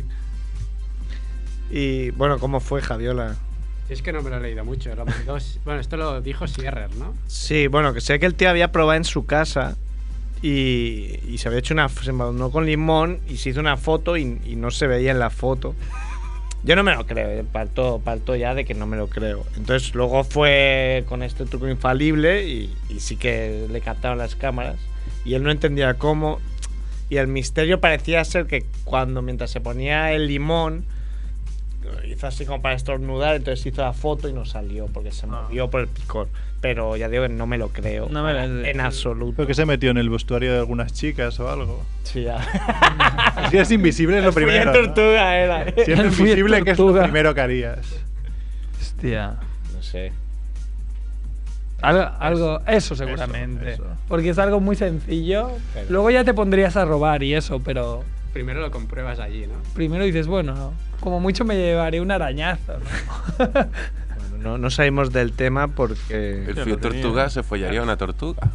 Speaker 6: Y bueno, ¿cómo fue, Javiola?
Speaker 4: Es que no me lo he leído mucho. Lo mandó, bueno, esto lo dijo Sierrer, ¿no?
Speaker 6: Sí, bueno, que sé que el tío había probado en su casa y, y se había hecho una. Se embadurnó con limón y se hizo una foto y, y no se veía en la foto. Yo no me lo creo, eh, parto, parto ya de que no me lo creo. Entonces luego fue con este truco infalible y, y sí que le captaron las cámaras y él no entendía cómo. Y el misterio parecía ser que cuando mientras se ponía el limón hizo así como para estornudar, entonces hizo la foto y no salió porque se movió por el picor. Pero ya digo que no me lo creo.
Speaker 2: No me lo-
Speaker 6: en absoluto.
Speaker 3: Creo que se metió en el vestuario de algunas chicas o algo.
Speaker 6: Sí, ya.
Speaker 3: Si es invisible es lo
Speaker 6: Fui en
Speaker 3: primero. ¿no?
Speaker 6: tortuga era.
Speaker 3: Si es
Speaker 2: Fui en
Speaker 3: invisible, ¿qué es lo
Speaker 2: tortuga.
Speaker 3: primero que harías?
Speaker 2: Hostia.
Speaker 6: No sé.
Speaker 2: Algo, algo eso seguramente.
Speaker 3: eso.
Speaker 2: Porque es algo muy sencillo.
Speaker 6: Pero-
Speaker 2: Luego ya te pondrías a robar y eso, pero
Speaker 4: Primero lo compruebas allí, ¿no?
Speaker 2: primero dices, bueno, como mucho me llevaré un arañazo, ¿no?
Speaker 6: Bueno, no, no salimos del tema porque.
Speaker 5: El
Speaker 7: Ya
Speaker 5: fío
Speaker 7: lo tenía.
Speaker 5: tortuga se follaría a una tortuga.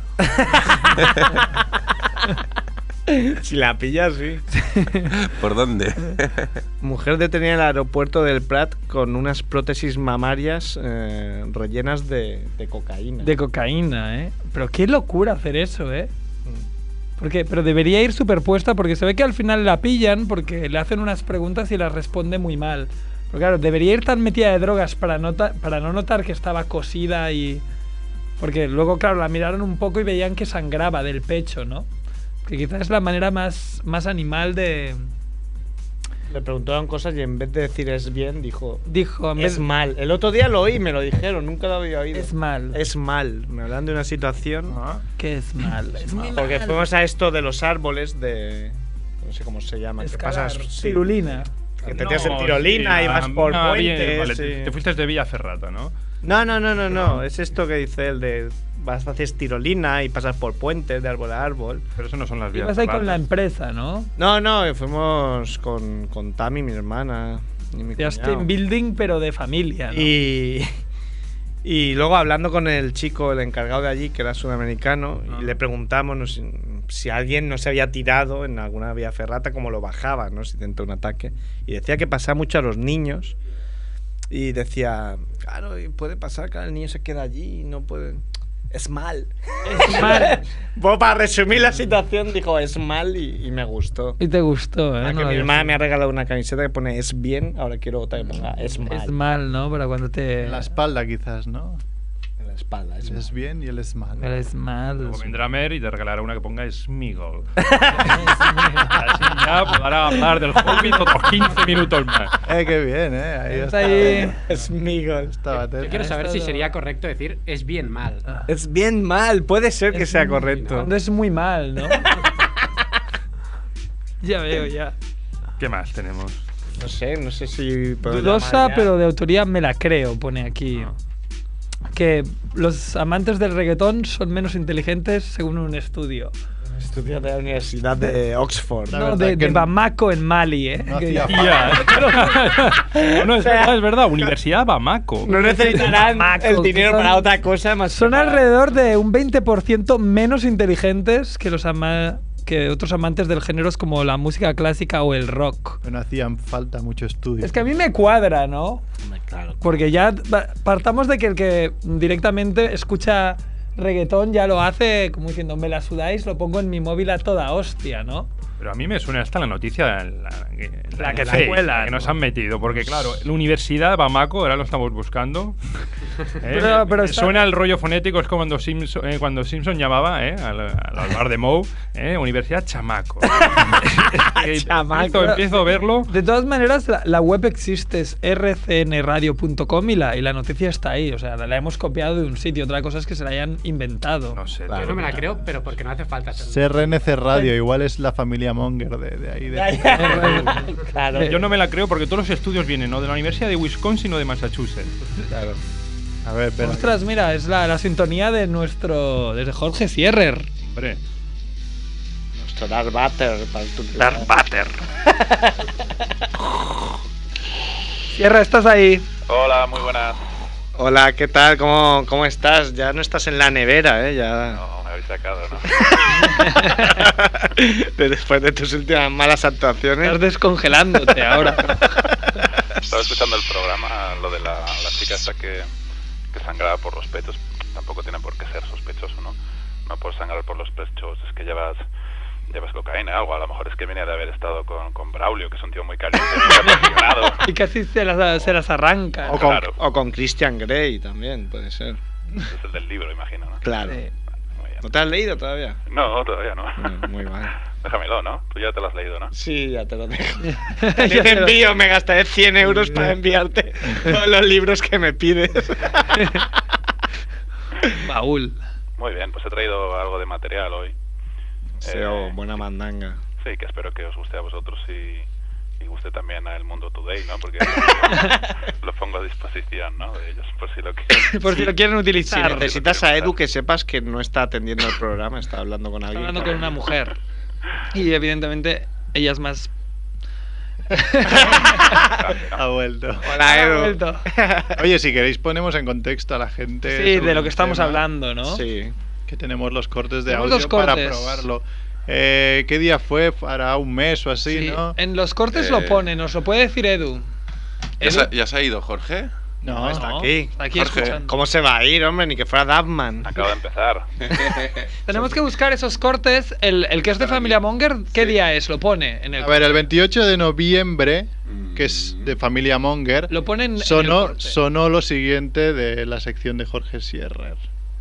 Speaker 6: Si la pillas, sí.
Speaker 5: ¿Por dónde?
Speaker 6: Mujer detenida en el aeropuerto del Prat con unas prótesis mamarias eh, rellenas de, de cocaína.
Speaker 2: De cocaína, ¿eh? Pero qué locura hacer eso, ¿eh? Porque, pero debería ir superpuesta porque se ve que al final la pillan porque le hacen unas preguntas y las responde muy mal. Pero claro, debería ir tan metida de drogas para, nota- para no notar que estaba cosida y... Porque luego, claro, la miraron un poco y veían que sangraba del pecho, ¿no? Que quizás es la manera más, más animal de...
Speaker 6: Le preguntaron cosas y en vez de decir es bien, dijo.
Speaker 2: Dijo, en vez
Speaker 6: Es mal. El otro día lo oí, me lo dijeron, nunca lo había oído.
Speaker 2: es mal.
Speaker 6: Es mal. Me hablan de una situación.
Speaker 2: ¿Qué es mal? Es muy
Speaker 6: Porque
Speaker 2: mal.
Speaker 6: fuimos a esto de los árboles de. No sé cómo se llama. Que
Speaker 2: Escalar,
Speaker 6: pasas. sí,
Speaker 2: tirulina.
Speaker 6: que te tiras en tirolina y vas por
Speaker 7: ah, bien,
Speaker 6: puentes.
Speaker 7: vale,
Speaker 6: sí.
Speaker 7: te, te fuiste de Villa Ferrata, ¿no?
Speaker 6: No, no, no, no, no. Es esto que dice él de. Vas, haces tirolina y pasas por puentes de árbol a árbol.
Speaker 7: Pero eso no son las vías
Speaker 2: Ibas ahí con la
Speaker 7: ferratas.
Speaker 2: empresa, ¿no?
Speaker 6: No, no, fuimos con, con Tami, mi hermana. Y mi
Speaker 2: De
Speaker 6: cuñado.
Speaker 2: team building, pero de familia, ¿no?
Speaker 6: Y, y luego hablando con el chico, el encargado de allí, que era sudamericano,
Speaker 7: Ah.
Speaker 6: y le preguntamos no sé, si alguien no se había tirado en alguna vía ferrata, cómo lo bajaba, ¿no? Si dentro de un ataque. Y decía que pasaba mucho a los niños. Y decía, claro, y puede pasar que el niño se queda allí y no puede... Es mal.
Speaker 2: Es mal.
Speaker 6: Pues para resumir la situación, dijo, es mal y, y me gustó.
Speaker 2: Y te gustó, ¿eh?
Speaker 6: Ah,
Speaker 2: No
Speaker 6: que
Speaker 2: lo
Speaker 6: mi
Speaker 2: había
Speaker 6: hermana me ha regalado una camiseta que pone es bien, ahora quiero otra que ponga es mal.
Speaker 2: Es mal, ¿no? Para cuando te...
Speaker 3: En la espalda, quizás, ¿no?
Speaker 6: En la espalda, es
Speaker 3: Él
Speaker 6: mal.
Speaker 3: es bien y él es mal.
Speaker 2: Es mal.
Speaker 7: Luego vendrá Mer y te regalará una que ponga Smigol. Así ya podrá hablar del Hobbit otros quince minutos más.
Speaker 3: Eh, qué bien, eh. Ahí
Speaker 2: Está
Speaker 3: está.
Speaker 2: ahí.
Speaker 6: Es Miguel.
Speaker 3: Estaba
Speaker 4: Yo
Speaker 3: atento.
Speaker 4: quiero saber si
Speaker 2: todo-
Speaker 4: sería correcto decir es bien mal.
Speaker 6: Es bien mal, puede ser que
Speaker 2: Es
Speaker 6: sea
Speaker 2: muy-
Speaker 6: correcto.
Speaker 2: Cuando es muy mal, ¿no? Ya veo, ya.
Speaker 7: ¿Qué más tenemos?
Speaker 6: No sé, no sé si. puedo
Speaker 2: Dudosa,
Speaker 6: llamar ya.
Speaker 2: pero de autoría me la creo, pone aquí. que los amantes del reggaetón son menos inteligentes según un estudio.
Speaker 6: Estudio de la Universidad de Oxford.
Speaker 3: La
Speaker 2: No,
Speaker 3: verdad
Speaker 2: de,
Speaker 3: que
Speaker 2: de Bamako en Mali, ¿eh?
Speaker 3: No
Speaker 2: Que-
Speaker 3: hacía
Speaker 7: Tía. No, es verdad, es verdad. Universidad Bamako.
Speaker 6: No necesitarán
Speaker 2: Maco,
Speaker 6: el dinero
Speaker 2: que son-
Speaker 6: para otra cosa más.
Speaker 2: Son
Speaker 6: que para-
Speaker 2: alrededor de un veinte por ciento menos inteligentes que los ama- que otros amantes del géneros como la música clásica o el rock.
Speaker 3: No hacían falta mucho estudio.
Speaker 2: Es que a mí me cuadra, ¿no?
Speaker 6: Claro.
Speaker 2: Porque ya va- partamos de que el que directamente escucha reggaetón ya lo hace como diciendo, me la sudáis, lo pongo en mi móvil a toda hostia, ¿no?
Speaker 7: Pero a mí me suena esta la noticia, la, la,
Speaker 2: La que
Speaker 7: fake,
Speaker 2: te cuela,
Speaker 7: la que
Speaker 2: ¿no?
Speaker 7: nos han metido. Porque, claro, la Universidad Bamako, ahora lo estamos buscando. ¿eh?
Speaker 2: Pero- pero está-
Speaker 7: Suena el rollo fonético, es como cuando Simpson, eh, cuando Simpson llamaba ¿eh? al, al bar de Moe, ¿eh? Universidad Chamaco. Es que
Speaker 6: Chamaco.
Speaker 7: empiezo, empiezo a verlo.
Speaker 2: De todas maneras, la, la web existe, es r c n radio punto com y la, y la noticia está ahí. O sea, la, la hemos copiado de un sitio. Otra cosa es que se la hayan inventado.
Speaker 7: No sé.
Speaker 4: Yo
Speaker 7: tío.
Speaker 4: no me la creo, pero porque no hace falta ser.
Speaker 3: C R N C Radio, igual es la familia Monger de, de ahí. De
Speaker 6: Claro.
Speaker 7: Yo no me la creo porque todos los estudios vienen o de la Universidad de Wisconsin o de Massachusetts.
Speaker 6: Claro.
Speaker 3: A ver, espera.
Speaker 2: Ostras, mira, es la, la sintonía de nuestro. Desde Jorge Sierrer.
Speaker 7: Hombre.
Speaker 6: Nuestro Darth Vader para el tutorial.
Speaker 2: Darth Vader. Sierra, estás ahí.
Speaker 9: Hola, muy buenas.
Speaker 6: Hola, ¿qué tal? ¿Cómo, ¿Cómo estás? Ya no estás en la nevera, ¿eh? Ya.
Speaker 9: No, me habéis sacado, ¿no?
Speaker 6: Después de tus últimas malas actuaciones.
Speaker 2: Estás descongelándote ahora.
Speaker 9: Estaba escuchando el programa, lo de la, la chica esta que, que sangraba por los pechos. Tampoco tiene por qué ser sospechoso, ¿no? No por sangrar por los pechos, es que llevas llevas cocaína o algo. A lo mejor es que viene de haber estado con, con Braulio, que es un tío muy caliente, muy apasionado.
Speaker 2: Y casi se las, se las arranca.
Speaker 6: O con,
Speaker 9: Claro.
Speaker 6: o con Christian Grey también, puede ser.
Speaker 9: Es el del libro, imagino, ¿no?
Speaker 6: Claro.
Speaker 2: Sí.
Speaker 9: Muy bien.
Speaker 6: ¿No te has leído todavía?
Speaker 9: No, todavía no.
Speaker 6: No, muy mal.
Speaker 9: Déjamelo, ¿no? Tú ya te lo has leído, ¿no?
Speaker 6: Sí, ya te lo dejo.
Speaker 2: Ya
Speaker 6: Te
Speaker 2: te lo-
Speaker 6: envío, me gastaré cien euros para enviarte todos los libros que me pides.
Speaker 2: Baúl.
Speaker 9: Muy bien, pues he traído algo de material hoy.
Speaker 6: Sí,
Speaker 9: Eh,
Speaker 6: oh, buena mandanga.
Speaker 9: Sí, que espero que os guste a vosotros y, y guste también a El Mundo Today, ¿no? Porque lo pongo a disposición, ¿no? De ellos, por si lo quieren.
Speaker 2: Por si lo quieren
Speaker 6: Si
Speaker 2: utilizar.
Speaker 6: necesitas a Edu, que sepas que no está atendiendo el programa, está hablando con
Speaker 2: Está
Speaker 6: alguien.
Speaker 2: hablando con una mujer. Y evidentemente ella es más.
Speaker 3: Ha vuelto.
Speaker 6: Hola,
Speaker 2: Ha
Speaker 6: Edu.
Speaker 2: vuelto.
Speaker 3: Oye, si queréis ponemos en contexto a la gente.
Speaker 2: Sí,
Speaker 3: sobre
Speaker 2: de lo
Speaker 3: el
Speaker 2: que estamos
Speaker 3: tema,
Speaker 2: hablando, ¿no?
Speaker 6: Sí.
Speaker 3: Que tenemos los cortes de
Speaker 2: Tenemos
Speaker 3: audio
Speaker 2: los
Speaker 3: para
Speaker 2: cortes.
Speaker 3: probarlo. Eh, ¿Qué día fue? Para un mes o así,
Speaker 2: Sí,
Speaker 3: ¿no?
Speaker 2: en los cortes
Speaker 5: Eh,
Speaker 2: lo pone, nos lo puede decir Edu.
Speaker 5: ¿Ya
Speaker 2: Edu.
Speaker 5: se, ya se ha ido, Jorge?
Speaker 3: No,
Speaker 6: está
Speaker 2: No,
Speaker 6: aquí.
Speaker 2: Está aquí
Speaker 5: Jorge.
Speaker 2: escuchando.
Speaker 6: ¿Cómo se va a ir, hombre? Ni que fuera Duffman.
Speaker 9: Acabo de empezar.
Speaker 2: Tenemos que buscar esos cortes. El, el que es de Familia Monger, ¿qué día es? Lo pone en el.
Speaker 3: A ver, el veintiocho de noviembre, que es de Familia Monger,
Speaker 2: Lo pone en, en el
Speaker 3: sonó,
Speaker 2: corte.
Speaker 3: sonó lo siguiente de la sección de Jorge Sierrer.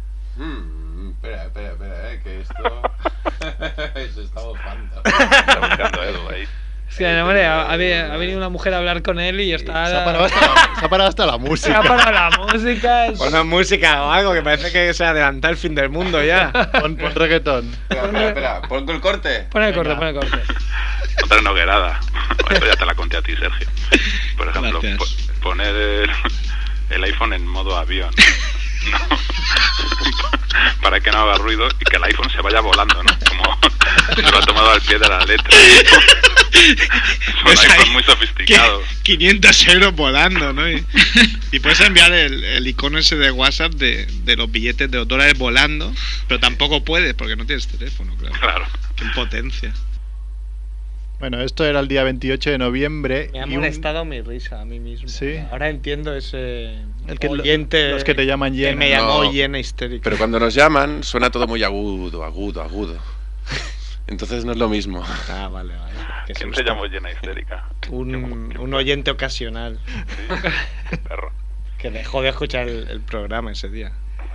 Speaker 5: Mm, espera, espera, espera, eh, que esto... Se está bufando.
Speaker 9: Está buscando Edu ahí.
Speaker 2: Sí, hombre, ha, ha vi- ha venido una mujer a hablar con él y está.
Speaker 3: Se ha parado hasta la, se ha parado hasta la
Speaker 2: Se ha
Speaker 3: música.
Speaker 2: parado la música. es-
Speaker 6: Pon música o algo, que parece que se adelanta el fin del mundo ya.
Speaker 3: Pon, pon reggaetón.
Speaker 5: Espera, espera, espera, pon el corte.
Speaker 2: Pon el corte, pon el corte.
Speaker 9: Otra noguerada. Esto ya te la conté a ti, Sergio. Por ejemplo,
Speaker 6: Gracias.
Speaker 9: po- poner el, el iPhone en modo avión. ¿No? Para que no haga ruido y que el iPhone se vaya volando, ¿no? Como se lo ha tomado al pie de la letra. Es un
Speaker 6: Pues
Speaker 9: iPhone
Speaker 6: ahí-
Speaker 9: muy sofisticado.
Speaker 6: quinientos euros volando, ¿no? Y, y puedes enviar el, el icono ese de WhatsApp de, de los billetes de dos dólares volando, pero tampoco puedes porque no tienes teléfono, claro.
Speaker 9: Claro.
Speaker 6: Qué impotencia.
Speaker 3: Bueno, esto era el día veintiocho de noviembre.
Speaker 6: Me ha
Speaker 3: y un-
Speaker 6: molestado mi risa a mí mismo.
Speaker 3: Sí.
Speaker 6: Ahora entiendo ese
Speaker 3: El que-
Speaker 6: oyente
Speaker 3: los que te llaman
Speaker 6: que
Speaker 3: llena.
Speaker 6: me llamó
Speaker 5: No.
Speaker 6: llena histérica.
Speaker 5: Pero cuando nos llaman suena todo muy agudo, agudo, agudo. Entonces no es lo mismo.
Speaker 6: Ah, vale, vale. Qué
Speaker 9: ¿Quién
Speaker 6: susto.
Speaker 9: te llamó llena histérica?
Speaker 6: Un, un oyente ocasional
Speaker 9: Sí, perro.
Speaker 6: que dejó de escuchar el, el programa ese día.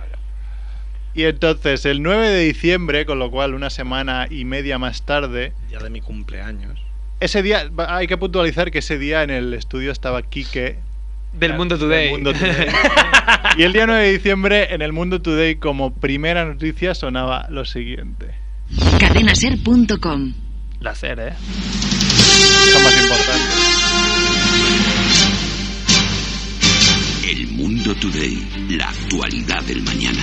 Speaker 3: Y entonces, el nueve de diciembre, con lo cual una semana y media más tarde,
Speaker 6: Día de mi cumpleaños.
Speaker 3: ese día, va- hay que puntualizar que ese día en el estudio estaba Quique.
Speaker 2: Del Mundo Today.
Speaker 3: del Mundo Today. Y el día nueve de diciembre, en el Mundo Today, como primera noticia, sonaba lo siguiente.
Speaker 10: cadenaser punto com.
Speaker 2: La ser, ¿eh?
Speaker 3: Lo más importante.
Speaker 11: El Mundo Today, la actualidad del mañana.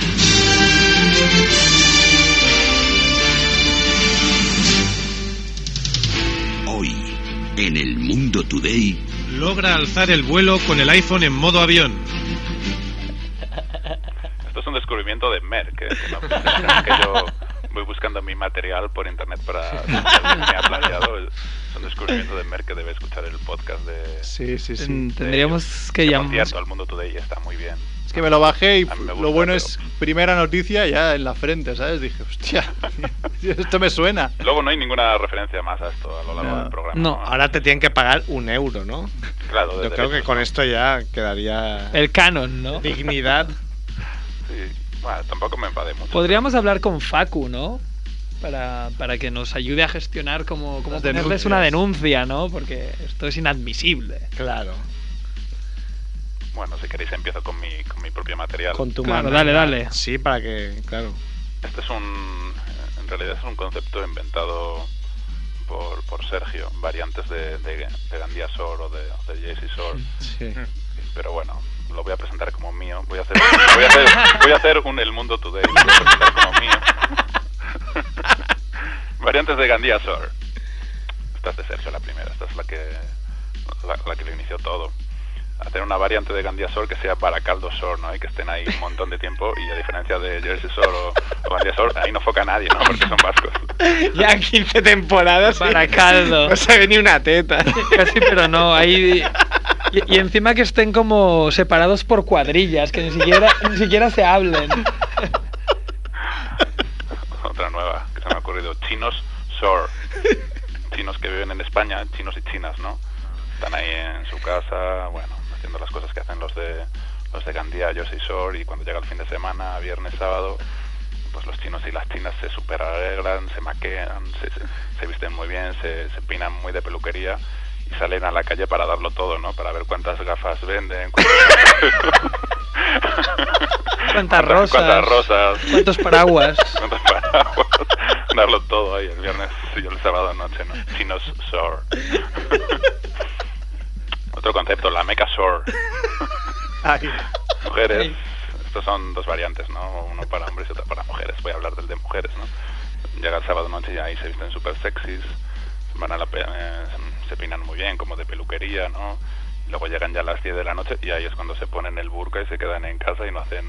Speaker 11: Hoy, en El Mundo Today...
Speaker 12: Logra alzar el vuelo con el iPhone en modo avión.
Speaker 9: Esto es un descubrimiento de Merck, ¿eh? Que, no, que yo voy buscando mi material por internet para me ha plagiado. Es un descubrimiento de Merck que debe escuchar el podcast de...
Speaker 3: Sí, sí, sí.
Speaker 2: Ten- Tendríamos que
Speaker 9: Que, por
Speaker 2: llamar.
Speaker 9: cierto, El Mundo Today está muy bien.
Speaker 3: Es que me lo bajé y
Speaker 9: A mí me
Speaker 3: lo
Speaker 9: gusta,
Speaker 3: bueno
Speaker 9: pero-
Speaker 3: es primera noticia ya en la frente, ¿sabes? Dije, hostia, esto me suena.
Speaker 9: Luego no hay ninguna referencia más a esto a lo largo
Speaker 3: No.
Speaker 9: del programa.
Speaker 6: No, ahora te tienen que pagar un euro, ¿no?
Speaker 9: Claro, de
Speaker 6: Yo creo que
Speaker 9: derechos,
Speaker 6: con
Speaker 9: ¿no?
Speaker 6: esto ya quedaría
Speaker 2: El canon, ¿no?
Speaker 6: dignidad.
Speaker 9: Sí. Bueno, tampoco me enfadé mucho.
Speaker 2: Podríamos hablar con Facu, ¿no? Para, para que nos ayude a gestionar cómo, cómo
Speaker 3: Las
Speaker 2: ponerles
Speaker 3: denuncias.
Speaker 2: una denuncia, ¿no? Porque esto es inadmisible.
Speaker 6: Claro.
Speaker 9: Bueno, si queréis empiezo con mi, con mi propio material.
Speaker 6: Con tu
Speaker 2: Claro,
Speaker 6: mano.
Speaker 2: dale, dale.
Speaker 6: Sí, para que, claro.
Speaker 9: Este es un... En realidad es un concepto inventado por, por Sergio. Variantes de, de, de Gandia Shore o de, o de Jersey Shore.
Speaker 6: Sí.
Speaker 9: Pero bueno, lo voy a presentar como mío. Voy a hacer, voy a hacer, voy a hacer un El Mundo Today. Lo voy a presentar como mío. Variantes de Gandia Shore. Esta es de Sergio, la primera. Esta es la que, la, la que lo inició todo. Hacer una variante de Gandia Shore que sea Baracaldo Shore, ¿no? Y que estén ahí un montón de tiempo. Y a diferencia de Jersey Shore o, o Gandia Shore, ahí no foca nadie, ¿no? Porque son vascos.
Speaker 6: Ya quince temporadas.
Speaker 2: Baracaldo.
Speaker 6: No se ve ni una teta.
Speaker 2: Casi, pero no. Ahí... Y, y encima que estén como separados por cuadrillas, que ni siquiera, ni siquiera se hablen.
Speaker 9: Otra nueva que se me ha ocurrido. Chinos Shore. Chinos que viven en España, chinos y chinas, ¿no? Están ahí en su casa, bueno, haciendo las cosas que hacen los de los de Gandia, Jersey Shore, y cuando llega el fin de semana, viernes, sábado, pues los chinos y las chinas se super arreglan, se maquean, se, se, se visten muy bien, se, se peinan muy de peluquería y salen a la calle para darlo todo, ¿no? Para ver cuántas gafas venden, cuántas,
Speaker 2: Cuántas rosas.
Speaker 9: cuántas rosas,
Speaker 2: Cuántos paraguas.
Speaker 9: cuántos paraguas, darlo todo ahí el viernes y el sábado noche, ¿no? Chinos Shore. Otro concepto, la Meca Shore. Mujeres, estos son dos variantes, ¿no? Uno para hombres y otro para mujeres. Voy a hablar del de mujeres, ¿no? Llega el sábado noche y ahí se visten súper sexys, van a la pe- eh, se peinan muy bien, como de peluquería, ¿no? Luego llegan ya a las diez de la noche y ahí es cuando se ponen el burka y se quedan en casa y no hacen...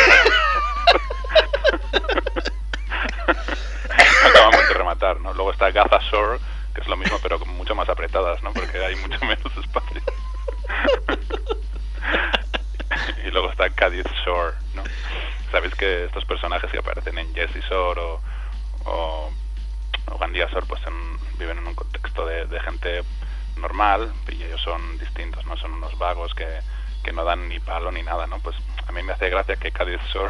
Speaker 9: Acabamos de rematar, ¿no? Luego está Gaza Shore, que es lo mismo pero con mucho más apretadas, ¿no? Porque hay mucho menos espacio. Y luego está Cádiz Shore, ¿no? Sabéis que estos personajes que aparecen en Jersey Shore o, o, o Gandia Shore pues en, viven en un contexto de, de gente normal y ellos son distintos, ¿no? Son unos vagos que, que no dan ni palo ni nada, ¿no? Pues a mí me hace gracia que Cádiz Shore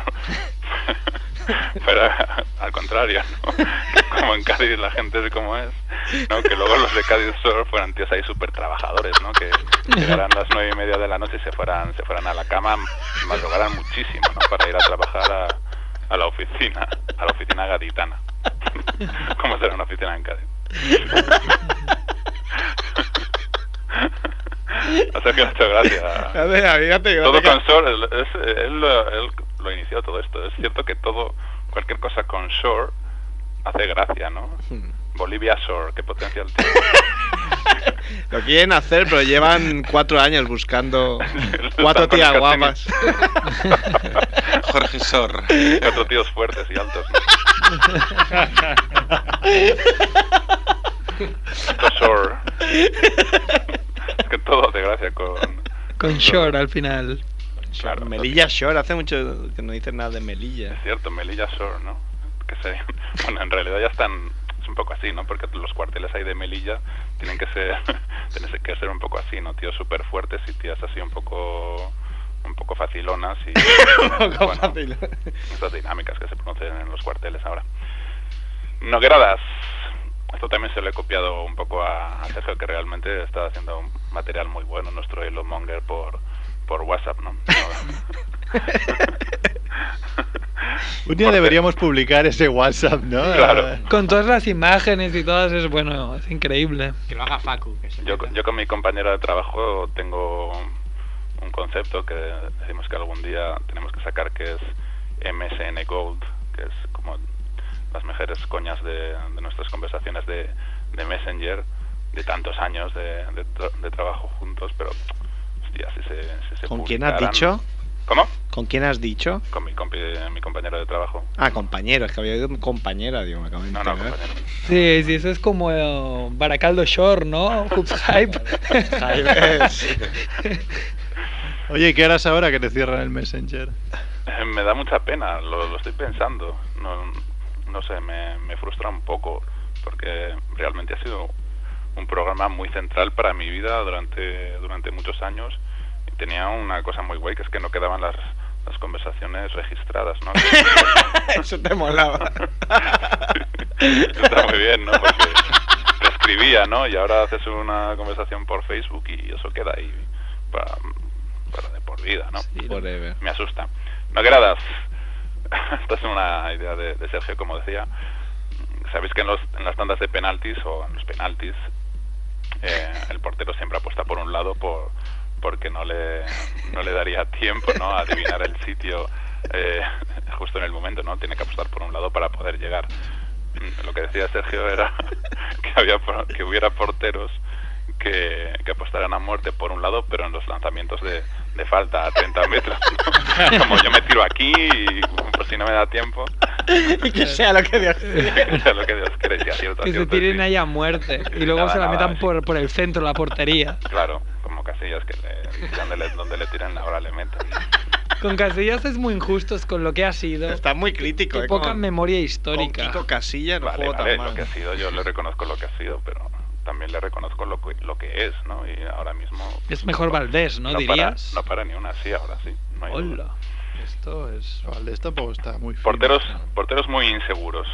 Speaker 9: fuera al contrario, ¿no? Como en Cádiz la gente es como es, ¿no? Que luego los de Cádiz Shore fueran tíos ahí súper trabajadores, ¿no? Que llegaran a las nueve y media de la noche y se fueran, se fueran a la cama y madrugaran muchísimo, ¿no? Para ir a trabajar a, a la oficina, a la oficina gaditana. ¿Cómo será una oficina en Cádiz? A Sergio le ha hecho gracia. Todo con Shore, él, es- él, lo- él lo inició todo esto. Es cierto que todo, cualquier cosa con Shore hace gracia, ¿no? Bolivia Shore, qué potencial tiene.
Speaker 6: Lo quieren hacer, pero llevan cuatro años buscando cuatro
Speaker 9: Están con
Speaker 6: tías
Speaker 9: el
Speaker 6: guapas.
Speaker 9: Jorge Shore. Cuatro tíos fuertes y altos, ¿no? Esto Shore. Es que todo hace gracia con...
Speaker 2: Con Shore al final.
Speaker 9: Claro,
Speaker 6: Melilla Shore, hace mucho que no dicen nada de Melilla.
Speaker 9: Es cierto, Melilla Shore, ¿no? Que se... Bueno, en realidad ya están... Es un poco así, ¿no? Porque los cuarteles ahí de Melilla tienen que ser... tienen que ser un poco así, ¿no? Tíos súper fuertes y tías así un poco... Un poco facilonas y...
Speaker 6: Un poco
Speaker 9: bueno,
Speaker 6: fácil.
Speaker 9: estas dinámicas que se pronuncian en los cuarteles ahora. Nogueradas. Esto también se lo he copiado un poco a, a Sergio, que realmente está haciendo un material muy bueno, nuestro Elon Monger por, por WhatsApp, ¿no?
Speaker 3: Un día deberíamos publicar ese WhatsApp, ¿no?
Speaker 9: Claro.
Speaker 2: Con todas las imágenes y todas, es bueno, es increíble.
Speaker 4: Que lo haga Facu. Que se
Speaker 9: Yo,
Speaker 4: meta.
Speaker 9: yo con mi compañera de trabajo tengo un concepto que decimos que algún día tenemos que sacar, que es M S N Gold, que es como las mejores coñas de, de nuestras conversaciones de, de Messenger, de tantos años de, de, tra de trabajo juntos, pero hostia, si se, si se
Speaker 6: ¿Con quién has
Speaker 9: publicaran-
Speaker 6: dicho?
Speaker 9: ¿Cómo?
Speaker 6: ¿Con quién has dicho?
Speaker 9: Con mi, compi mi compañero de trabajo.
Speaker 6: Ah, compañero, es que había oído compañera, digo, me acabo de
Speaker 9: No, no,
Speaker 6: enterar.
Speaker 9: compañero.
Speaker 2: Sí, sí, eso es como eh, Baracaldo Shore, ¿no? Hoops Hype.
Speaker 3: Oye, ¿qué harás ahora que te cierran el Messenger?
Speaker 9: Eh, Me da mucha pena, lo, lo estoy pensando. No, no sé, me, me frustra un poco, porque realmente ha sido un programa muy central para mi vida durante, durante muchos años. Y tenía una cosa muy guay, que es que no quedaban las, las conversaciones registradas, ¿no?
Speaker 6: Eso te molaba.
Speaker 9: Está muy bien, ¿no? Porque te escribía, ¿no? Y ahora haces una conversación por Facebook y eso queda ahí para, para de por vida, ¿no?
Speaker 6: Sí, forever.
Speaker 9: Me asusta. No gradas. Esta es una idea de, de Sergio, como decía. Sabéis que en, los, en las tandas de penaltis o en los penaltis eh, el portero siempre apuesta por un lado por porque no le no le daría tiempo, ¿no?, a adivinar el sitio eh, justo en el momento, ¿no? Tiene que apostar por un lado para poder llegar. Lo que decía Sergio era que había que hubiera porteros que, que apostaran a muerte por un lado, pero en los lanzamientos de, de falta a treinta metros, ¿no? Como yo me tiro aquí y por si no me da tiempo.
Speaker 6: Y que sea lo que Dios quiera.
Speaker 9: Que sea lo que Dios quiere, y acierto,
Speaker 2: Que se
Speaker 9: acierto,
Speaker 2: tiren
Speaker 9: sí.
Speaker 2: ahí a muerte y luego
Speaker 9: Nada,
Speaker 2: se la
Speaker 9: nada,
Speaker 2: metan
Speaker 9: sí.
Speaker 2: por, por el centro, la portería.
Speaker 9: Claro, como Casillas, que le, donde, le, donde le tiren ahora le meten.
Speaker 2: Con Casillas es muy injustos con lo que ha sido.
Speaker 6: Está muy crítico,
Speaker 2: Y
Speaker 6: ¿eh?
Speaker 2: poca
Speaker 6: con-
Speaker 2: memoria
Speaker 6: Con
Speaker 2: histórica.
Speaker 6: Kiko Casilla no
Speaker 9: Vale,
Speaker 6: juego
Speaker 9: vale,
Speaker 6: tan
Speaker 9: lo
Speaker 6: mal.
Speaker 9: que ha sido, yo le reconozco lo que ha sido, pero también le reconozco lo que, lo que es, ¿no? Y ahora mismo...
Speaker 2: Es mejor Valdés, ¿no?
Speaker 9: no
Speaker 2: Dirías.
Speaker 9: Para, no para ni una, sí, ahora sí. No hay duda.
Speaker 2: Hola. Esto es...
Speaker 3: Valdés tampoco está muy fino.
Speaker 9: Porteros, porteros muy inseguros.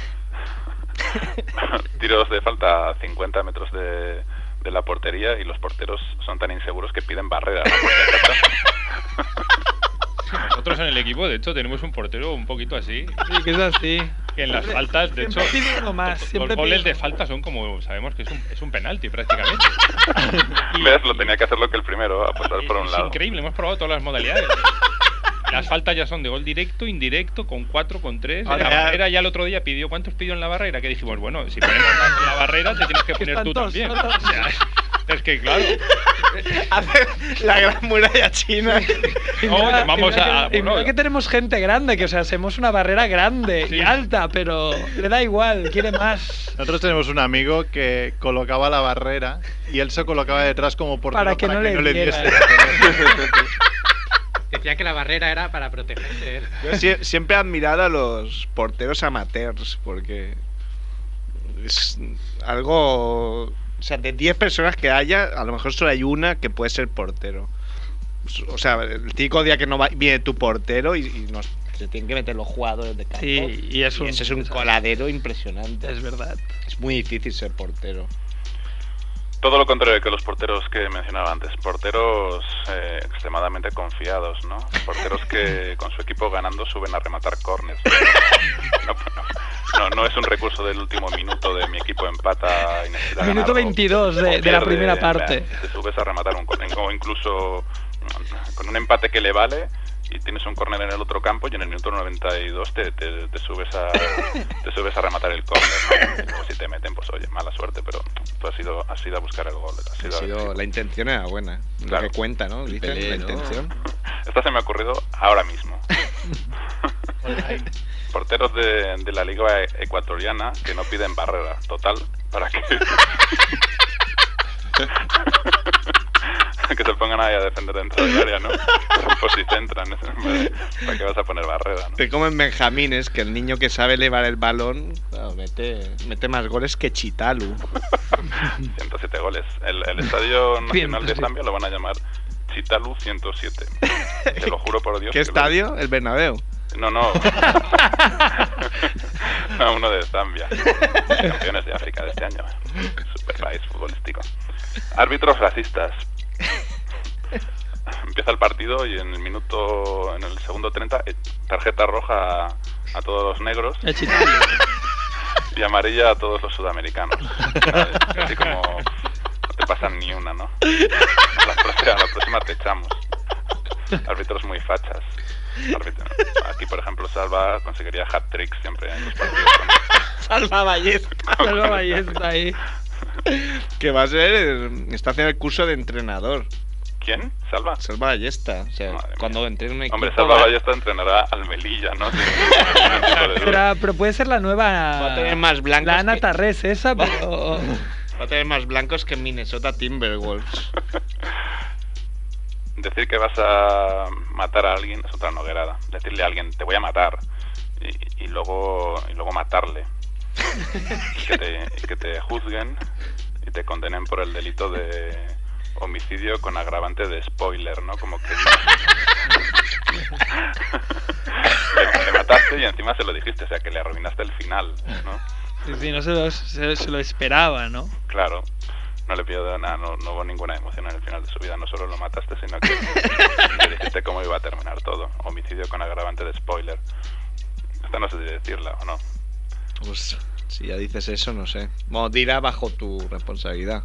Speaker 9: Tiros de falta a cincuenta metros de, de la portería y los porteros son tan inseguros que piden barrera a la portería.
Speaker 7: Nosotros en el equipo, de hecho, tenemos un portero un poquito así.
Speaker 2: Sí, que es así.
Speaker 7: Que en las faltas, de hecho,
Speaker 2: Siempre pide uno más,
Speaker 7: los
Speaker 2: siempre
Speaker 7: goles
Speaker 2: pide
Speaker 7: de falta son como, sabemos que es un, es un penalti prácticamente.
Speaker 9: ¿Ves? Lo tenía que hacer lo que el primero, apostar por un
Speaker 7: Es
Speaker 9: lado.
Speaker 7: increíble, hemos probado todas las modalidades. Las faltas ya son de gol directo, indirecto, con cuatro, con tres.
Speaker 6: Ahora
Speaker 7: La
Speaker 6: ya-
Speaker 7: barrera ya el otro día pidió, ¿cuántos pidió en la barrera? Que dijimos, bueno, si ponemos más en la barrera, te tienes que poner
Speaker 2: Están
Speaker 7: tú
Speaker 2: todos
Speaker 7: también.
Speaker 2: solos.
Speaker 7: O sea, es que claro.
Speaker 6: Hacer la gran muralla china.
Speaker 2: Y
Speaker 7: No,
Speaker 2: mira-
Speaker 7: llamamos
Speaker 2: y mira
Speaker 7: a-
Speaker 2: que, y
Speaker 7: bueno.
Speaker 2: mira que tenemos gente grande, que o sea, hacemos una barrera grande
Speaker 7: Sí.
Speaker 2: y alta, pero le da igual, quiere más.
Speaker 3: Nosotros tenemos un amigo que colocaba la barrera y él se colocaba detrás como portero
Speaker 2: Para que no le diera.
Speaker 3: diese.
Speaker 4: Decía que la barrera era para protegerse él.
Speaker 6: Yo sie- siempre he admirado a los porteros amateurs porque es algo, o sea, de diez personas que haya, a lo mejor solo hay una que puede ser portero. O sea, el típico día que no va- viene tu portero y, y nos se tienen que meter los jugadores de campo.
Speaker 2: Sí, y es un-
Speaker 6: ese es un coladero impresionante.
Speaker 2: Es verdad.
Speaker 6: Es muy difícil ser portero.
Speaker 9: Todo lo contrario que los porteros que mencionaba antes. Porteros eh, extremadamente confiados, ¿no? Porteros que con su equipo ganando suben a rematar córners. No, no, no, no es un recurso del último minuto de mi equipo empata y necesita ganar,
Speaker 2: Minuto
Speaker 9: o-
Speaker 2: veintidós de-
Speaker 9: o
Speaker 2: de la
Speaker 9: pierde,
Speaker 2: primera
Speaker 9: en
Speaker 2: parte.
Speaker 9: plan, Te subes a rematar un córner, o incluso con un empate que le vale y tienes un córner en el otro campo y en el minuto noventa y dos te, te, te subes a te subes a rematar el córner, ¿no? Y luego si te meten, pues oye, mala suerte, pero tú has ido, has ido a buscar el gol. Has ido
Speaker 6: Ha
Speaker 9: a-
Speaker 6: sido- la intención era buena.
Speaker 9: Claro.
Speaker 6: Lo que cuenta, ¿no? Dicen,
Speaker 13: pelé,
Speaker 6: la
Speaker 13: ¿no?
Speaker 6: intención.
Speaker 9: Esta se me ha ocurrido ahora mismo. Porteros de, de la liga e- ecuatoriana que no piden barrera, total, para que que se pongan ahí a defender dentro del área, ¿no? Por si te entran, ¿para qué vas a poner barrera, no?
Speaker 6: Es como en Benjamín, es que el niño que sabe elevar el balón claro, mete, mete más goles que Chitalu.
Speaker 9: ciento siete goles. El, el Estadio Nacional de
Speaker 2: ciento siete.
Speaker 9: Zambia lo van a llamar Chitalu ciento siete. Te lo juro por Dios.
Speaker 6: ¿Qué
Speaker 9: que lo-
Speaker 6: estadio? El Bernabéu.
Speaker 9: No, no. No, uno de Zambia. Campeones de África de este año. Super país futbolístico. Árbitros racistas. Empieza el partido y en el minuto, en el segundo treinta, eh, tarjeta roja a, a todos los negros
Speaker 2: El chitario.
Speaker 9: y amarilla a todos los sudamericanos. ¿Sabes? Así como no te pasan ni una, ¿no? A la próxima, a la próxima te echamos. árbitros muy fachas. Árbitro. Aquí, por ejemplo, Salva conseguiría hat-tricks siempre en los partidos.
Speaker 6: Salva Ballesta.
Speaker 2: Salva Ballesta ahí.
Speaker 6: Que va a ser... Está haciendo el curso de entrenador.
Speaker 9: ¿Quién? ¿Salva?
Speaker 6: Salva Ballesta. O sea,
Speaker 9: Madre
Speaker 6: cuando entrene un equipo...
Speaker 9: Hombre, Salva
Speaker 6: va-
Speaker 9: Ballesta entrenará al Melilla, ¿no? Sí.
Speaker 2: Pero, pero puede ser la nueva.
Speaker 6: Va a tener más blancos
Speaker 2: La Ana
Speaker 6: que-
Speaker 2: Tarrés, esa, pero.
Speaker 6: Va a tener más blancos que Minnesota Timberwolves.
Speaker 9: Decir que vas a matar a alguien es otra noguerada. Decirle a alguien, te voy a matar, y, y luego y luego matarle. Y que, te, y que te juzguen y te condenen por el delito de homicidio con agravante de spoiler, ¿no? Como que le, le mataste y encima se lo dijiste, o sea, que le arruinaste el final, ¿no?
Speaker 2: Sí, sí, no se lo, se, se lo esperaba, ¿no?
Speaker 9: Claro. No le pido nada, no, no hubo ninguna emoción en el final de su vida. No solo lo mataste, sino que le dijiste cómo iba a terminar todo. Homicidio con agravante de spoiler. Esta no sé si decirla o no.
Speaker 6: Pues si ya dices eso, no sé. Bueno, dirá bajo tu responsabilidad.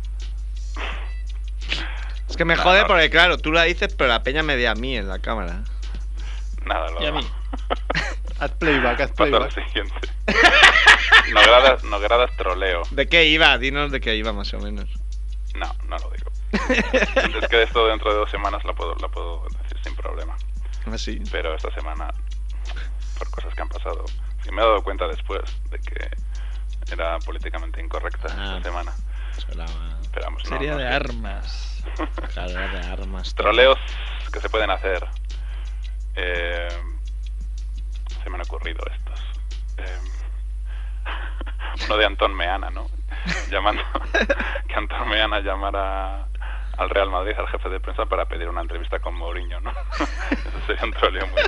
Speaker 6: Es que me
Speaker 9: No,
Speaker 6: jode
Speaker 9: no.
Speaker 6: porque, claro, tú la dices, pero la peña me ve a mí en la cámara.
Speaker 9: Nada, lo
Speaker 2: Y a mí.
Speaker 3: Haz playback, haz
Speaker 9: Pasa lo
Speaker 3: playback.
Speaker 9: siguiente. Nogueradas, nogueradas troleo.
Speaker 6: ¿De qué iba? Dinos de qué iba, más o menos.
Speaker 9: No, no lo digo. Es que esto dentro de dos semanas la puedo, la puedo decir sin problema.
Speaker 6: Así.
Speaker 9: Pero esta semana, por cosas que han pasado, sí me he dado cuenta después de que era políticamente incorrecta
Speaker 6: Ah.
Speaker 9: esta semana. Pero vamos, no,
Speaker 2: Sería
Speaker 9: no
Speaker 2: de
Speaker 9: sé.
Speaker 2: armas.
Speaker 6: Claro, era de armas.
Speaker 9: Troleos que se pueden hacer. Eh, se me han ocurrido estos. Eh, uno de Antón Meana, ¿no? Llamando que Antón Meana llamara al Real Madrid, al jefe de prensa, para pedir una entrevista con Mourinho, ¿no? Eso sería un troleo muy